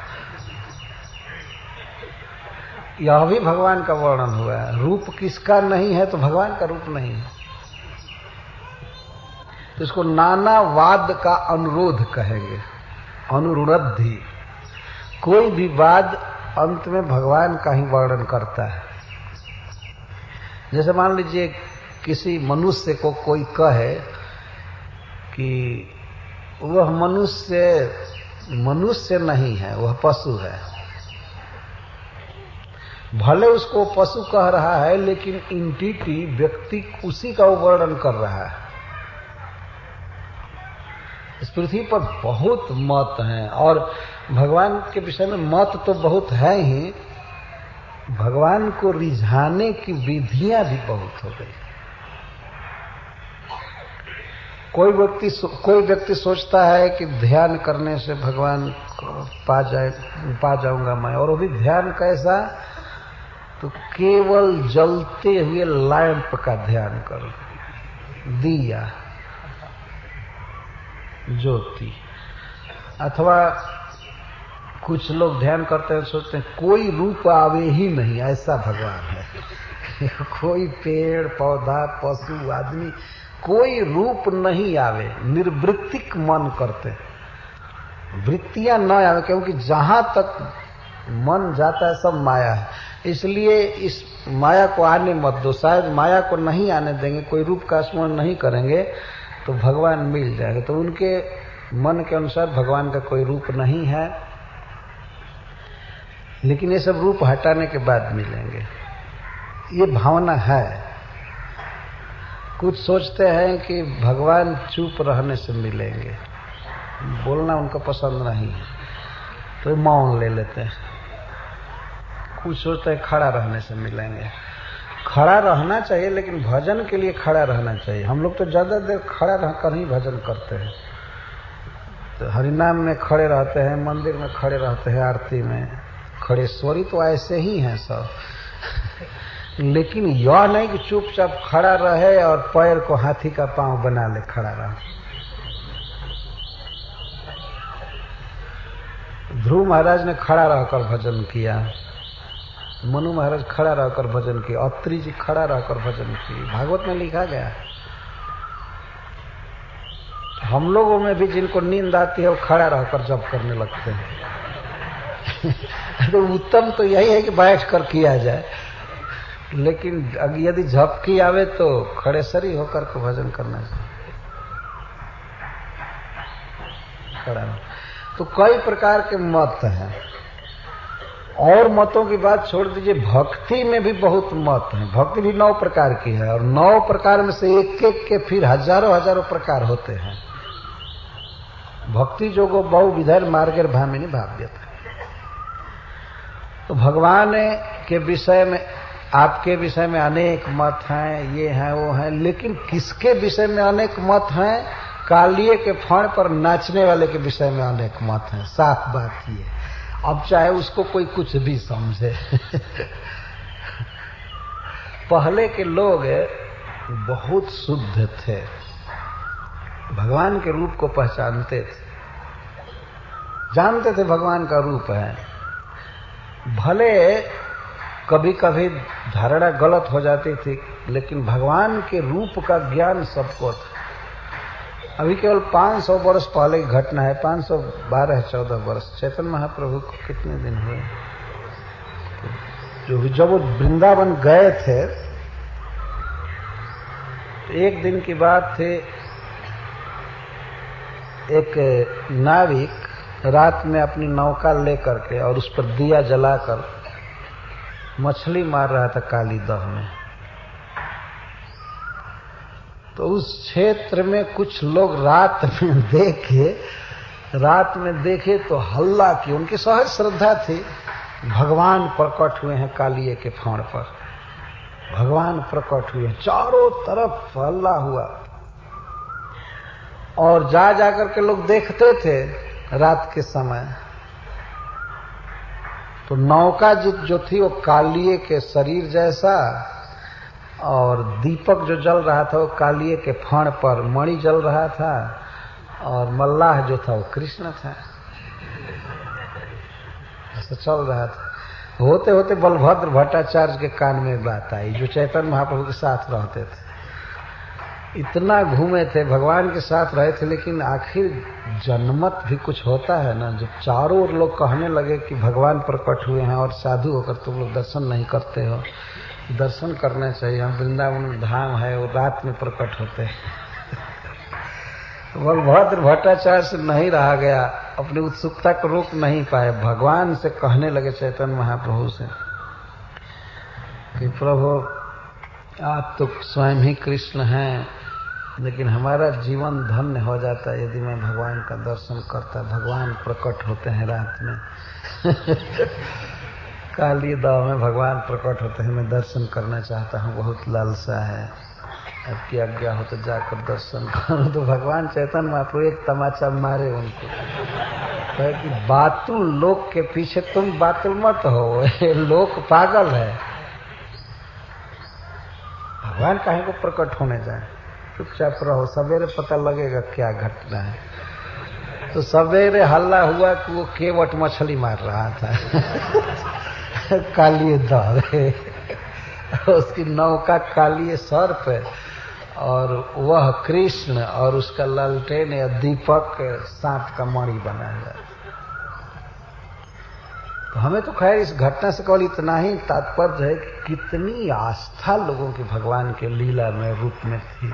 यह भी भगवान का वर्णन हुआ है। रूप किसका नहीं है? तो भगवान का रूप नहीं है। तो इसको नानावाद का अनुरोध कहेंगे, अनुरुद्धि। कोई भी वाद अंत में भगवान का ही वर्णन करता है। जैसे मान लीजिए किसी मनुष्य को कोई कहे कि वह मनुष्य मनुष्य नहीं है, वह पशु है। भले उसको पशु कह रहा है, लेकिन इंटिटी, व्यक्ति, उसी का वो वर्णन कर रहा है। इस पृथ्वी पर बहुत मत हैं, और भगवान के विषय में मत तो बहुत है ही, भगवान को रिझाने की विधियां भी बहुत हो गई। कोई व्यक्ति कोई व्यक्ति सोचता है कि ध्यान करने से भगवान को पा जाए पा जाऊंगा मैं, और वो भी ध्यान कैसा? तो केवल जलते हुए लैंप का ध्यान करो, दिया, ज्योति। अथवा कुछ लोग ध्यान करते हैं, सोचते हैं कोई रूप आवे ही नहीं, ऐसा भगवान है कोई पेड़ पौधा पशु आदमी कोई रूप नहीं आवे, निर्वृत्तिक मन करते, वृत्तियां न आवे, क्योंकि जहां तक मन जाता है सब माया है। इसलिए इस माया को आने मत दो। शायद माया को नहीं आने देंगे, कोई रूप का स्मरण नहीं करेंगे तो भगवान मिल जाएगा। तो उनके मन के अनुसार भगवान का कोई रूप नहीं है, लेकिन ये सब रूप हटाने के बाद मिलेंगे, ये भावना है। कुछ सोचते हैं कि भगवान चुप रहने से मिलेंगे, बोलना उनको पसंद नहीं है तो मौन ले लेते हैं। कुछ सोचते हैं खड़ा रहने से मिलेंगे। खड़ा रहना चाहिए, लेकिन भजन के लिए खड़ा रहना चाहिए। हम लोग तो ज्यादा देर खड़ा रहकर ही भजन करते हैं। तो हरिनाम में खड़े रहते हैं, मंदिर में खड़े रहते हैं, आरती में खड़ेश्वरी तो ऐसे ही हैं सब लेकिन यह नहीं कि चुपचाप खड़ा रहे और पैर को हाथी का पांव बना ले खड़ा रहा। ध्रुव महाराज ने खड़ा रहकर भजन किया, मनु महाराज खड़ा रहकर भजन किया, अत्रि जी खड़ा रहकर भजन किए, भागवत में लिखा गया। हम लोगों में भी जिनको नींद आती है वो खड़ा रहकर जप करने लगते हैं तो उत्तम तो यही है कि बैठ कर किया जाए, लेकिन यदि झपकी आवे तो खड़े सरी होकर के भजन करना चाहिए। खड़ा तो कई प्रकार के मत हैं, और मतों की बात छोड़ दीजिए, भक्ति में भी बहुत मत है। भक्ति भी नौ प्रकार की है, और नौ प्रकार में से एक एक के फिर हजारों हजारों प्रकार होते हैं। भक्ति जोगो बहु विधर मार्गेर भामिनी भाव्यता। तो भगवान के विषय में, आपके विषय में अनेक मत हैं, ये हैं वो हैं, लेकिन किसके विषय में अनेक मत हैं? कालिए के फण पर नाचने वाले के विषय में अनेक मत हैं। साफ बात ये, अब चाहे उसको कोई कुछ भी समझे पहले के लोग बहुत शुद्ध थे, भगवान के रूप को पहचानते थे। जानते थे भगवान का रूप है। भले कभी कभी धारणा गलत हो जाती थी, लेकिन भगवान के रूप का ज्ञान सबको था। अभी केवल पाँच सौ वर्ष पहले की घटना है, पाँच सौ बारह चौदह वर्ष। चैतन्य महाप्रभु को कितने दिन हुए? जो जब वो वृंदावन गए थे, एक दिन की बात थी, एक नाविक रात में अपनी नौका लेकर के और उस पर दिया जलाकर मछली मार रहा था काली दह में। तो उस क्षेत्र में कुछ लोग रात में देखे रात में देखे तो हल्ला की। उनकी सहज श्रद्धा थी, भगवान प्रकट हुए हैं कालिए के फाड़ पर, भगवान प्रकट हुए। चारों तरफ हल्ला हुआ और जा जाकर के लोग देखते थे रात के समय। तो नौका जो थी वो कालिए के शरीर जैसा, और दीपक जो जल रहा था वो कालिए के फण पर मणि जल रहा था, और मल्लाह जो था वो कृष्ण था। ऐसा चल रहा था। होते होते बलभद्र भट्टाचार्य के कान में बात आई, जो चैतन्य महाप्रभु के साथ रहते थे। इतना घूमे थे, भगवान के साथ रहे थे, लेकिन आखिर जन्मत भी कुछ होता है ना। जब चारों ओर लोग कहने लगे कि भगवान प्रकट हुए हैं और साधु होकर तुम लोग दर्शन नहीं करते हो, दर्शन करना चाहिए, हम वृंदावन धाम है, वो रात में प्रकट होते हैं। बलभद्र भट्टाचार्य से नहीं रहा गया, अपनी उत्सुकता को रोक नहीं पाए। भगवान से कहने लगे चैतन्य महाप्रभु से कि प्रभु आप तो स्वयं ही कृष्ण हैं, लेकिन हमारा जीवन धन्य हो जाता है यदि मैं भगवान का दर्शन करता। भगवान प्रकट होते हैं रात में काली दह में भगवान प्रकट होते हैं, मैं दर्शन करना चाहता हूँ, बहुत लालसा है, आपकी आज्ञा हो तो जाकर दर्शन करूं। तो भगवान चैतन्य महाप्रभु एक तमाचा मारे उनको, कहे कि बातुल लोक के पीछे तुम बातुल मत हो, ये लोक पागल है, भगवान काहे को प्रकट होने जाए, चुपचाप रहो, सवेरे पता लगेगा क्या घटना है। तो सवेरे हल्ला हुआ कि वो केवट मछली मार रहा था काली दह, उसकी नौका काली सर्प है और वह कृष्ण, और उसका लालटेन या दीपक सांप का मणि बना हुआ। तो हमें तो खैर इस घटना से केवल इतना ही तात्पर्य है कि कितनी आस्था लोगों की भगवान के लीला में रूप में थी।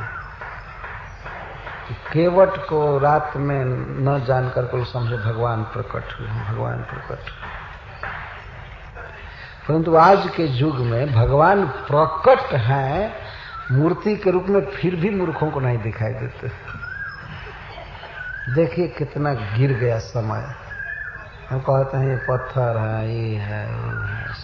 केवट को रात में न जानकर कोई समझे भगवान प्रकट हुए, भगवान प्रकट हुए। परंतु आज के युग में भगवान प्रकट हैं मूर्ति के रूप में, फिर भी मूर्खों को नहीं दिखाई देते। देखिए कितना गिर गया समय। हम कहते हैं ये पत्थर है, ये है, वो है।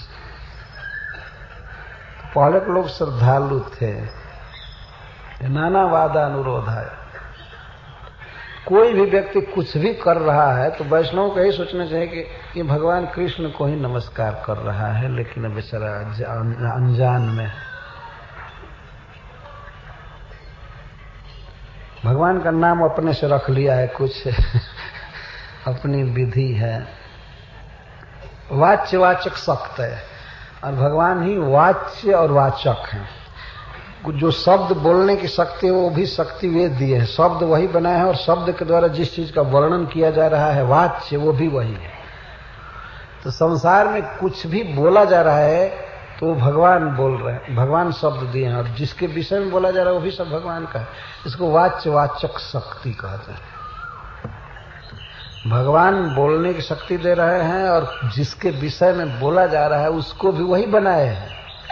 पहले के लोग श्रद्धालु थे, नाना वादा अनुरोध है। कोई भी व्यक्ति कुछ भी कर रहा है तो वैष्णव को यही सोचना चाहिए कि ये भगवान कृष्ण को ही नमस्कार कर रहा है, लेकिन अब बेचारा अनजान में। भगवान का नाम अपने से रख लिया है, कुछ अपनी विधि है। वाच्य वाचक शक्त है, और भगवान ही वाच्य और वाचक हैं। जो शब्द बोलने की शक्ति है वो भी शक्ति वे दिए हैं, शब्द वही बनाए हैं, और शब्द के द्वारा जिस चीज का वर्णन किया जा रहा है वाच्य, वो भी वही है। तो संसार में कुछ भी बोला जा रहा है तो भगवान बोल रहे हैं, भगवान शब्द दिए हैं, और जिसके विषय में बोला जा रहा है वो भी सब भगवान का है। इसको वाच्य वाचक शक्ति कहते हैं। भगवान बोलने की शक्ति दे रहे हैं, और जिसके विषय में बोला जा रहा है उसको भी वही बनाए हैं।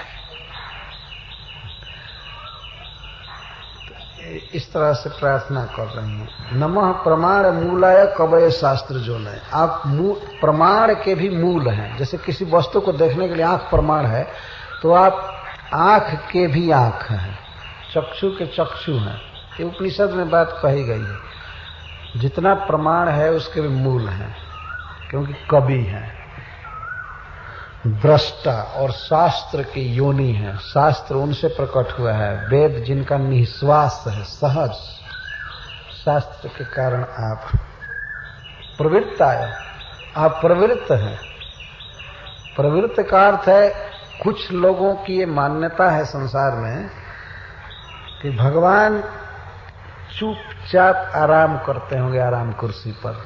इस तरह से प्रार्थना कर रही हैं, नमः प्रमाण मूलाय कवय शास्त्र जो नए। आप प्रमाण के भी मूल हैं। जैसे किसी वस्तु को देखने के लिए आंख प्रमाण है, तो आप आंख के भी आंख हैं, चक्षु के चक्षु हैं। ये उपनिषद में बात कही गई है। जितना प्रमाण है उसके भी मूल हैं, क्योंकि कवि हैं, दृष्टा और शास्त्र की योनि है। शास्त्र उनसे प्रकट हुआ है, वेद जिनका निश्वास है, सहज। शास्त्र के कारण आप प्रवृत्ताय, आप प्रवृत्त हैं। प्रवृत्त का अर्थ है, कुछ लोगों की ये मान्यता है संसार में कि भगवान चुपचाप आराम करते होंगे आराम कुर्सी पर,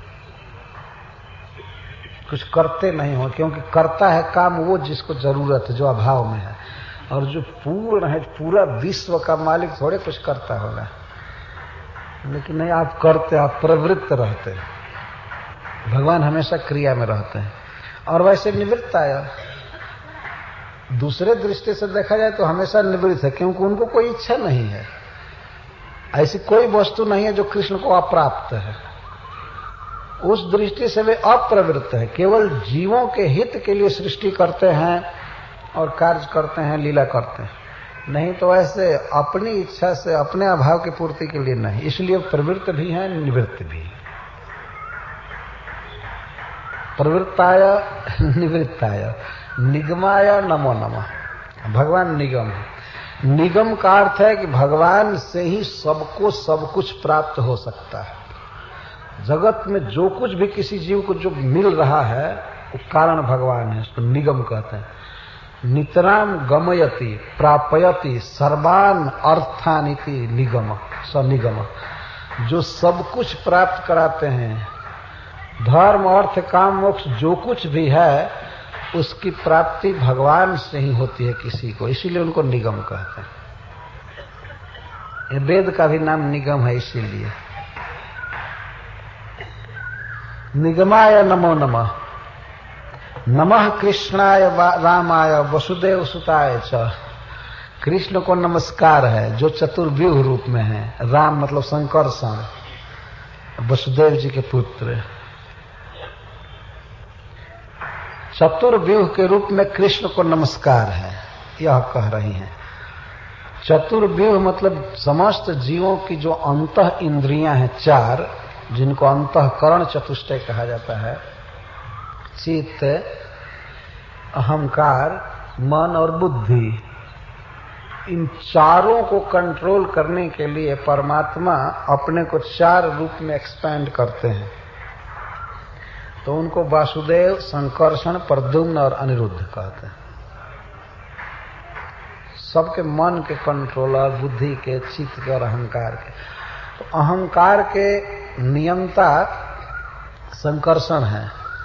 कुछ करते नहीं हो, क्योंकि करता है काम वो जिसको जरूरत है, जो अभाव में है, और जो पूर्ण है, पूरा विश्व का मालिक थोड़े कुछ करता होगा। लेकिन नहीं, आप करते, आप प्रवृत्त रहते हैं। भगवान हमेशा क्रिया में रहते हैं। और वैसे निवृत्त आया, दूसरे दृष्टि से देखा जाए तो हमेशा निवृत्त है, क्योंकि उनको कोई इच्छा नहीं है। ऐसी कोई वस्तु नहीं है जो कृष्ण को अप्राप्त है। उस दृष्टि से वे अप्रवृत्त है, केवल जीवों के हित के लिए सृष्टि करते हैं और कार्य करते हैं, लीला करते हैं। नहीं तो ऐसे अपनी इच्छा से, अपने अभाव की पूर्ति के लिए नहीं। इसलिए प्रवृत्त भी हैं, निवृत्त भी। प्रवृत्ताय निवृत्ताय निगमाय नमो नमः। भगवान निगम है। निगम का अर्थ है कि भगवान से ही सबको सब कुछ प्राप्त हो सकता है। जगत में जो कुछ भी किसी जीव को जो मिल रहा है वो कारण भगवान है, उसको निगम कहते हैं। नितराम गमयति प्रापयति सर्वान अर्थानिति निगम सनिगम, जो सब कुछ प्राप्त कराते हैं। धर्म अर्थ काम मोक्ष जो कुछ भी है उसकी प्राप्ति भगवान से ही होती है किसी को, इसीलिए उनको निगम कहते हैं। ये वेद का भी नाम निगम है इसीलिए। निगमाय नमो नमः। नमः कृष्णाय रामाय वसुदेव सुताय च। कृष्ण को नमस्कार है जो चतुर्व्यूह रूप में है। राम मतलब संकर्षण, वसुदेव जी के पुत्र। चतुर्व्यूह के रूप में कृष्ण को नमस्कार है, यह कह रही हैं। चतुर्व्यूह मतलब समस्त जीवों की जो अंतः इंद्रियां हैं चार, जिनको अंतःकरण चतुष्टय कहा जाता है। चित्त, अहंकार, मन और बुद्धि, इन चारों को कंट्रोल करने के लिए परमात्मा अपने को चार रूप में एक्सपैंड करते हैं। तो उनको वासुदेव, संकर्षण, प्रद्युम्न और अनिरुद्ध कहते हैं। सबके मन के कंट्रोलर, बुद्धि के, चित्त के और अहंकार के। तो अहंकार के नियंता संकर्षण है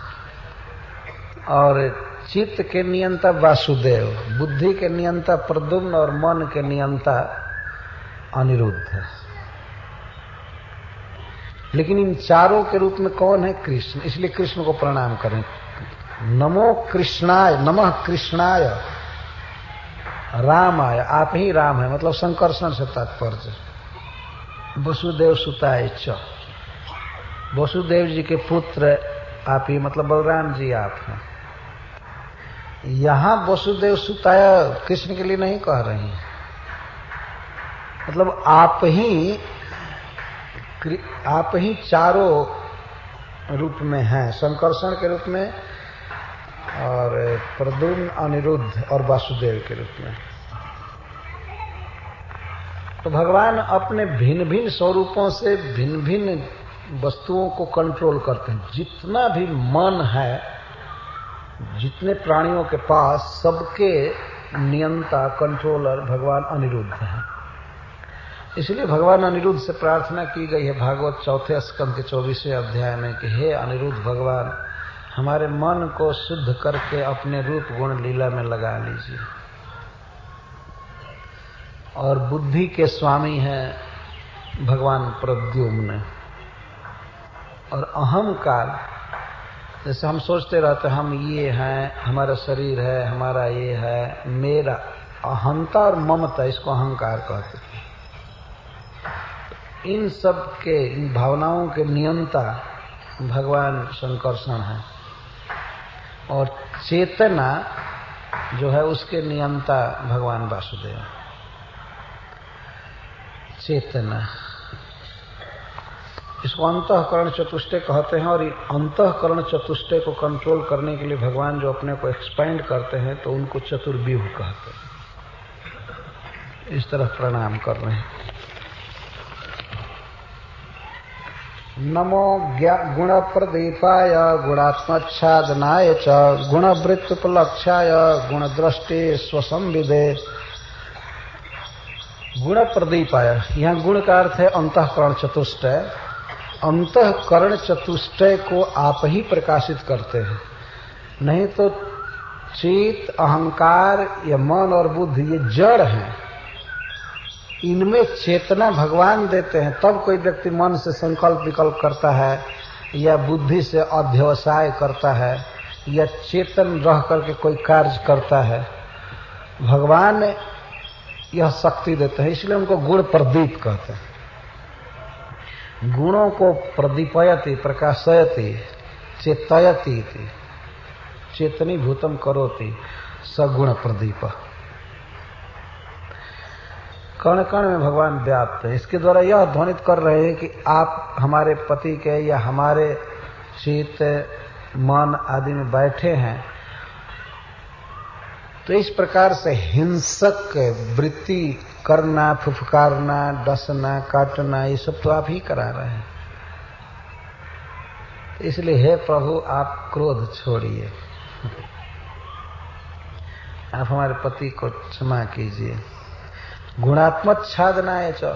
और चित्त के नियंता वासुदेव, बुद्धि के नियंता प्रद्युम्न और मन के नियंता अनिरुद्ध है। लेकिन इन चारों के रूप में कौन है? कृष्ण। इसलिए कृष्ण को प्रणाम करें। नमो कृष्णाय, नमः कृष्णाय रामाय। आप ही राम है, मतलब संकर्षण से तात्पर्य। वसुदेव सुताय च, वसुदेव जी के पुत्र आप ही, मतलब बलराम जी आप हैं। यहां वसुदेव सुताय कृष्ण के लिए नहीं कह रही, मतलब आप ही आप ही चारों रूप में हैं, संकर्षण के रूप में और प्रद्युम्न, अनिरुद्ध और वासुदेव के रूप में। तो भगवान अपने भिन्न भिन्न स्वरूपों से भिन्न भिन्न वस्तुओं को कंट्रोल करते हैं। जितना भी मन है, जितने प्राणियों के पास, सबके नियंता, कंट्रोलर भगवान अनिरुद्ध हैं। इसलिए भगवान अनिरुद्ध से प्रार्थना की गई है भागवत चौथे स्कंद के चौबीसवें अध्याय में कि हे अनिरुद्ध भगवान, हमारे मन को शुद्ध करके अपने रूप गुण लीला में लगा लीजिए। और बुद्धि के स्वामी हैं भगवान प्रद्युम्न। और अहंकार, जैसे हम सोचते रहते हैं हम ये हैं, हमारा शरीर है, हमारा ये है, मेरा, अहंता और ममता, इसको अहंकार कहते हैं। इन सब के, इन भावनाओं के नियंता भगवान संकर्षण है और चेतना जो है उसके नियंता भगवान वासुदेव। चेतना, इसको अंतःकरण चतुष्टय कहते हैं। और अंतःकरण चतुष्टय को कंट्रोल करने के लिए भगवान जो अपने को एक्सपेंड करते हैं तो उनको चतुर्व्यूह कहते हैं। इस तरह प्रणाम कर रहे हैं। नमो गुण प्रदीपाय गुणात्मच्छादनाय च गुणवृत्तुपलक्ष्याय गुणदृष्टि स्वसंविदे। गुण प्रदीपाय, यहाँ गुण का अर्थ है अंतःकरण चतुष्टय। अंतःकरण चतुष्टय को आप ही प्रकाशित करते हैं, नहीं तो चित्त, अहंकार या मन और बुद्धि ये जड़ हैं, इनमें चेतना भगवान देते हैं। तब कोई व्यक्ति मन से संकल्प विकल्प करता है या बुद्धि से अध्यवसाय करता है या चेतन रह करके कोई कार्य करता है। भगवान यह शक्ति देते हैं, इसलिए उनको गुण प्रदीप कहते हैं। गुणों को प्रदीपयति, प्रकाशयति, चेतयति, चेतनी भूतम करोति सगुण प्रदीप। कण कण में भगवान व्याप्त है। इसके द्वारा यह ध्वनित कर रहे हैं कि आप हमारे पति के या हमारे चित्त, मन आदि में बैठे हैं। तो इस प्रकार से हिंसक वृत्ति करना, फुफकारना, डसना, काटना, ये सब तो आप ही करा रहे हैं। इसलिए हे प्रभु, आप क्रोध छोड़िए, आप हमारे पति को क्षमा कीजिए। गुणात्मक छादनाय च,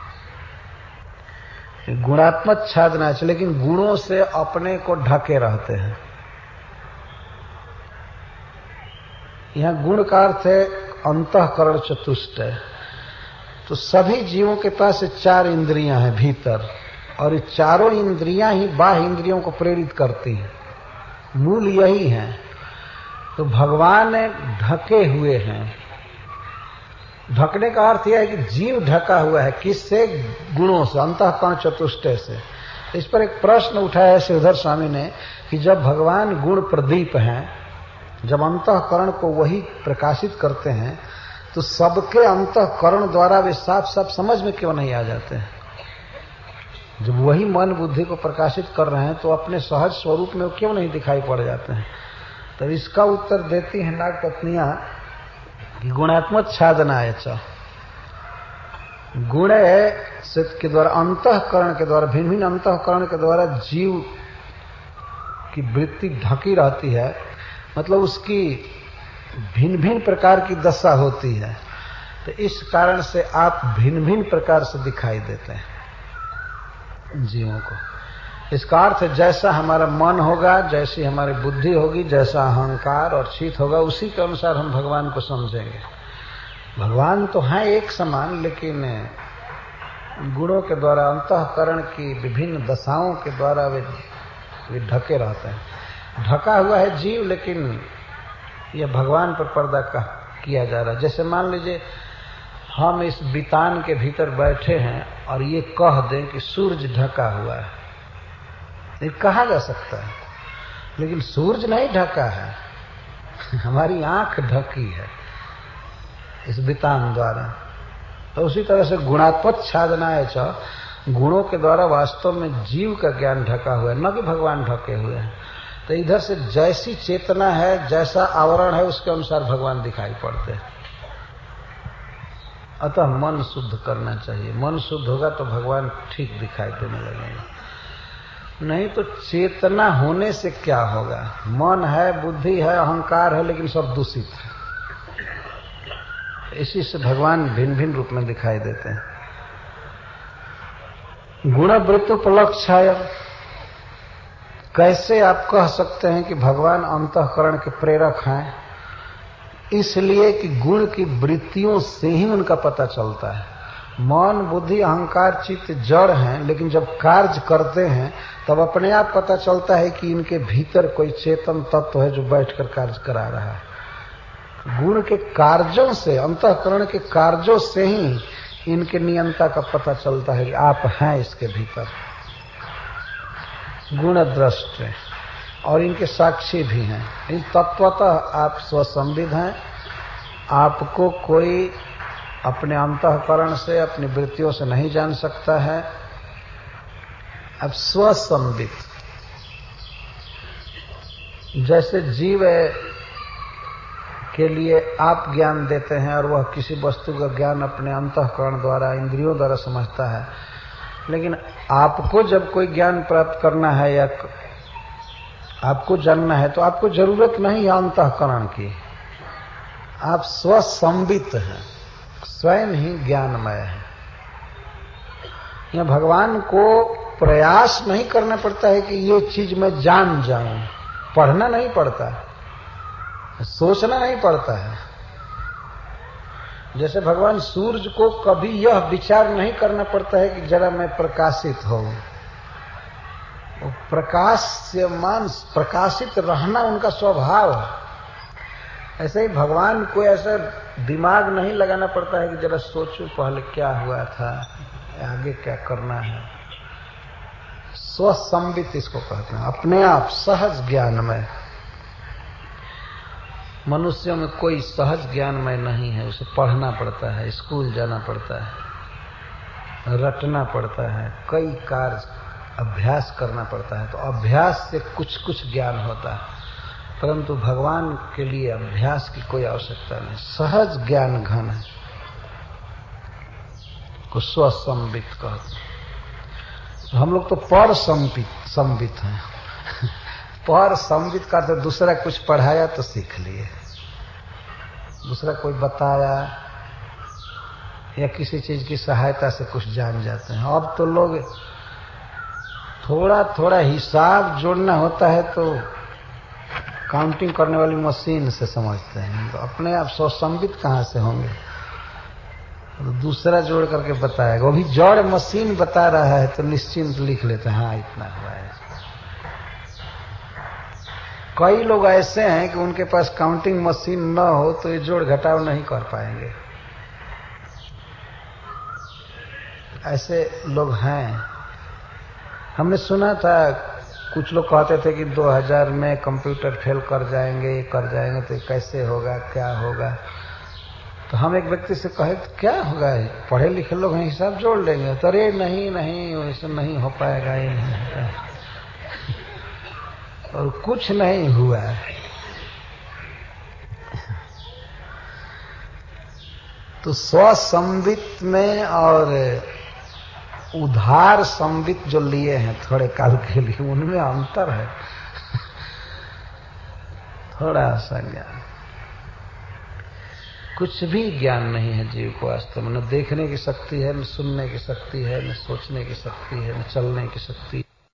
गुणात्मक छादनाय च, लेकिन गुणों से अपने को ढके रहते हैं। यहाँ गुण का अर्थ है अंतःकरण चतुष्टय। तो सभी जीवों के पास चार इंद्रियां हैं भीतर, और ये चारों इंद्रियां ही बाह्य इंद्रियों को प्रेरित करती हैं। मूल यही है। तो भगवान ढके हुए हैं। ढकने का अर्थ यह है कि जीव ढका हुआ है। किससे? गुणों से, अंतःकरण चतुष्टय से। इस पर एक प्रश्न उठाया है श्रीधर स्वामी ने कि जब भगवान गुण प्रदीप हैं, जब अंतःकरण को वही प्रकाशित करते हैं, तो सबके अंतःकरण द्वारा वे साफ साफ समझ में क्यों नहीं आ जाते हैं? जब वही मन बुद्धि को प्रकाशित कर रहे हैं, तो अपने सहज स्वरूप में वो क्यों नहीं दिखाई पड़ जाते हैं? तो इसका उत्तर देती हैं नाग पत्नियां कि गुणात्मक छादनाय च, गुण के द्वारा, अंतःकरण के द्वारा, भिन्न भिन्न अंतःकरण के द्वारा जीव की वृत्ति ढकी रहती है। मतलब उसकी भिन्न भिन्न प्रकार की दशा होती है। तो इस कारण से आप भिन्न भिन्न प्रकार से दिखाई देते हैं जीवों को। इसका अर्थ जैसा हमारा मन होगा, जैसी हमारी बुद्धि होगी, जैसा अहंकार और चित्त होगा, उसी के अनुसार हम भगवान को समझेंगे। भगवान तो हैं एक समान, लेकिन गुणों के द्वारा, अंतःकरण की विभिन्न दशाओं के द्वारा वे वे ढके रहते हैं। ढका हुआ है जीव, लेकिन यह भगवान पर पर्दा का किया जा रहा है। जैसे मान लीजिए हम इस बितान के भीतर बैठे हैं और ये कह दें कि सूरज ढका हुआ है, ये कहा जा सकता है, लेकिन सूरज नहीं ढका है, हमारी आंख ढकी है इस बितान द्वारा। तो उसी तरह से गुणात्मक छादनाय च, गुणों के द्वारा वास्तव में जीव का ज्ञान ढका हुआ है, न कि भगवान ढके हुए हैं। तो इधर से जैसी चेतना है, जैसा आवरण है, उसके अनुसार भगवान दिखाई पड़ते हैं। अतः मन शुद्ध करना चाहिए। मन शुद्ध होगा तो भगवान ठीक दिखाई देने लगेगा। नहीं तो चेतना होने से क्या होगा? मन है, बुद्धि है, अहंकार है, लेकिन सब दूषित है। इसी से भगवान भिन्न भिन्न रूप में दिखाई देते हैं। गुणवृत्तुपलक्ष्याय, कैसे आप कह सकते हैं कि भगवान अंतःकरण के प्रेरक हैं? इसलिए कि गुण की वृत्तियों से ही उनका पता चलता है। मन, बुद्धि, अहंकार, चित्त जड़ हैं, लेकिन जब कार्य करते हैं तब अपने आप पता चलता है कि इनके भीतर कोई चेतन तत्व है जो बैठकर कार्य करा रहा है। गुण के कार्यों से, अंतःकरण के कार्यों से ही इनके नियंता का पता चलता है कि आप हैं इसके भीतर। गुण दृष्ट और इनके साक्षी भी हैं। इन तत्वतः आप स्वसंविद हैं। आपको कोई अपने अंतःकरण से, अपनी वृत्तियों से नहीं जान सकता है। अब स्वसंविद, जैसे जीव के लिए आप ज्ञान देते हैं और वह किसी वस्तु का ज्ञान अपने अंतःकरण द्वारा, इंद्रियों द्वारा समझता है, लेकिन आपको जब कोई ज्ञान प्राप्त करना है या आपको जानना है तो आपको जरूरत नहीं अंतःकरण की, आप स्वसंबित हैं, स्वयं ही ज्ञानमय है। यह भगवान को प्रयास नहीं करना पड़ता है कि ये चीज मैं जान जाऊं, पढ़ना नहीं पड़ता है, सोचना नहीं पड़ता है। जैसे भगवान सूर्य को कभी यह विचार नहीं करना पड़ता है कि जरा मैं प्रकाशित हूं, प्रकाशमान प्रकाशित रहना उनका स्वभाव है। ऐसे ही भगवान को ऐसा दिमाग नहीं लगाना पड़ता है कि जरा सोचूं पहले क्या हुआ था, आगे क्या करना है। स्वसंबित इसको कहते हैं, अपने आप सहज ज्ञानमय। मनुष्यों में कोई सहज ज्ञानमय नहीं है, उसे पढ़ना पड़ता है, स्कूल जाना पड़ता है, रटना पड़ता है, कई कार्य अभ्यास करना पड़ता है। तो अभ्यास से कुछ कुछ ज्ञान होता है, परंतु भगवान के लिए अभ्यास की कोई आवश्यकता नहीं, सहज ज्ञान घन है, को स्वसंबित कहते हैं। तो हम लोग तो पर संबित संबित हैं। पर संबित का तो दूसरा कुछ पढ़ाया तो सीख लिए, दूसरा कोई बताया या किसी चीज की सहायता से कुछ जान जाते हैं। अब तो लोग थोड़ा थोड़ा हिसाब जोड़ना होता है तो काउंटिंग करने वाली मशीन से समझते हैं, तो अपने आप स्वसंबित कहाँ से होंगे। तो दूसरा जोड़ करके बताएगा, वो भी जड़ मशीन बता रहा है तो निश्चिंत लिख लेते हैं, हाँ इतना हुआ है। कई लोग ऐसे हैं कि उनके पास काउंटिंग मशीन न हो तो ये जोड़ घटाव नहीं कर पाएंगे, ऐसे लोग हैं। हमने सुना था कुछ लोग कहते थे कि दो हज़ार में कंप्यूटर फेल कर जाएंगे, कर जाएंगे तो कैसे होगा, क्या होगा। तो हम एक व्यक्ति से कहे तो क्या होगा, पढ़े लिखे लोग हैं, हिसाब जोड़ लेंगे। तो अरे नहीं नहीं वैसे नहीं हो पाएगा, ये नहीं होता। और कुछ नहीं हुआ। तो स्वसंबित में और उधार संबित जो लिए हैं थोड़े काल के लिए, उनमें अंतर है थोड़ा सा ज्ञान। कुछ भी ज्ञान नहीं है जीव को वास्तव में, न देखने की शक्ति है, न सुनने की शक्ति है, न सोचने की शक्ति है, न चलने की शक्ति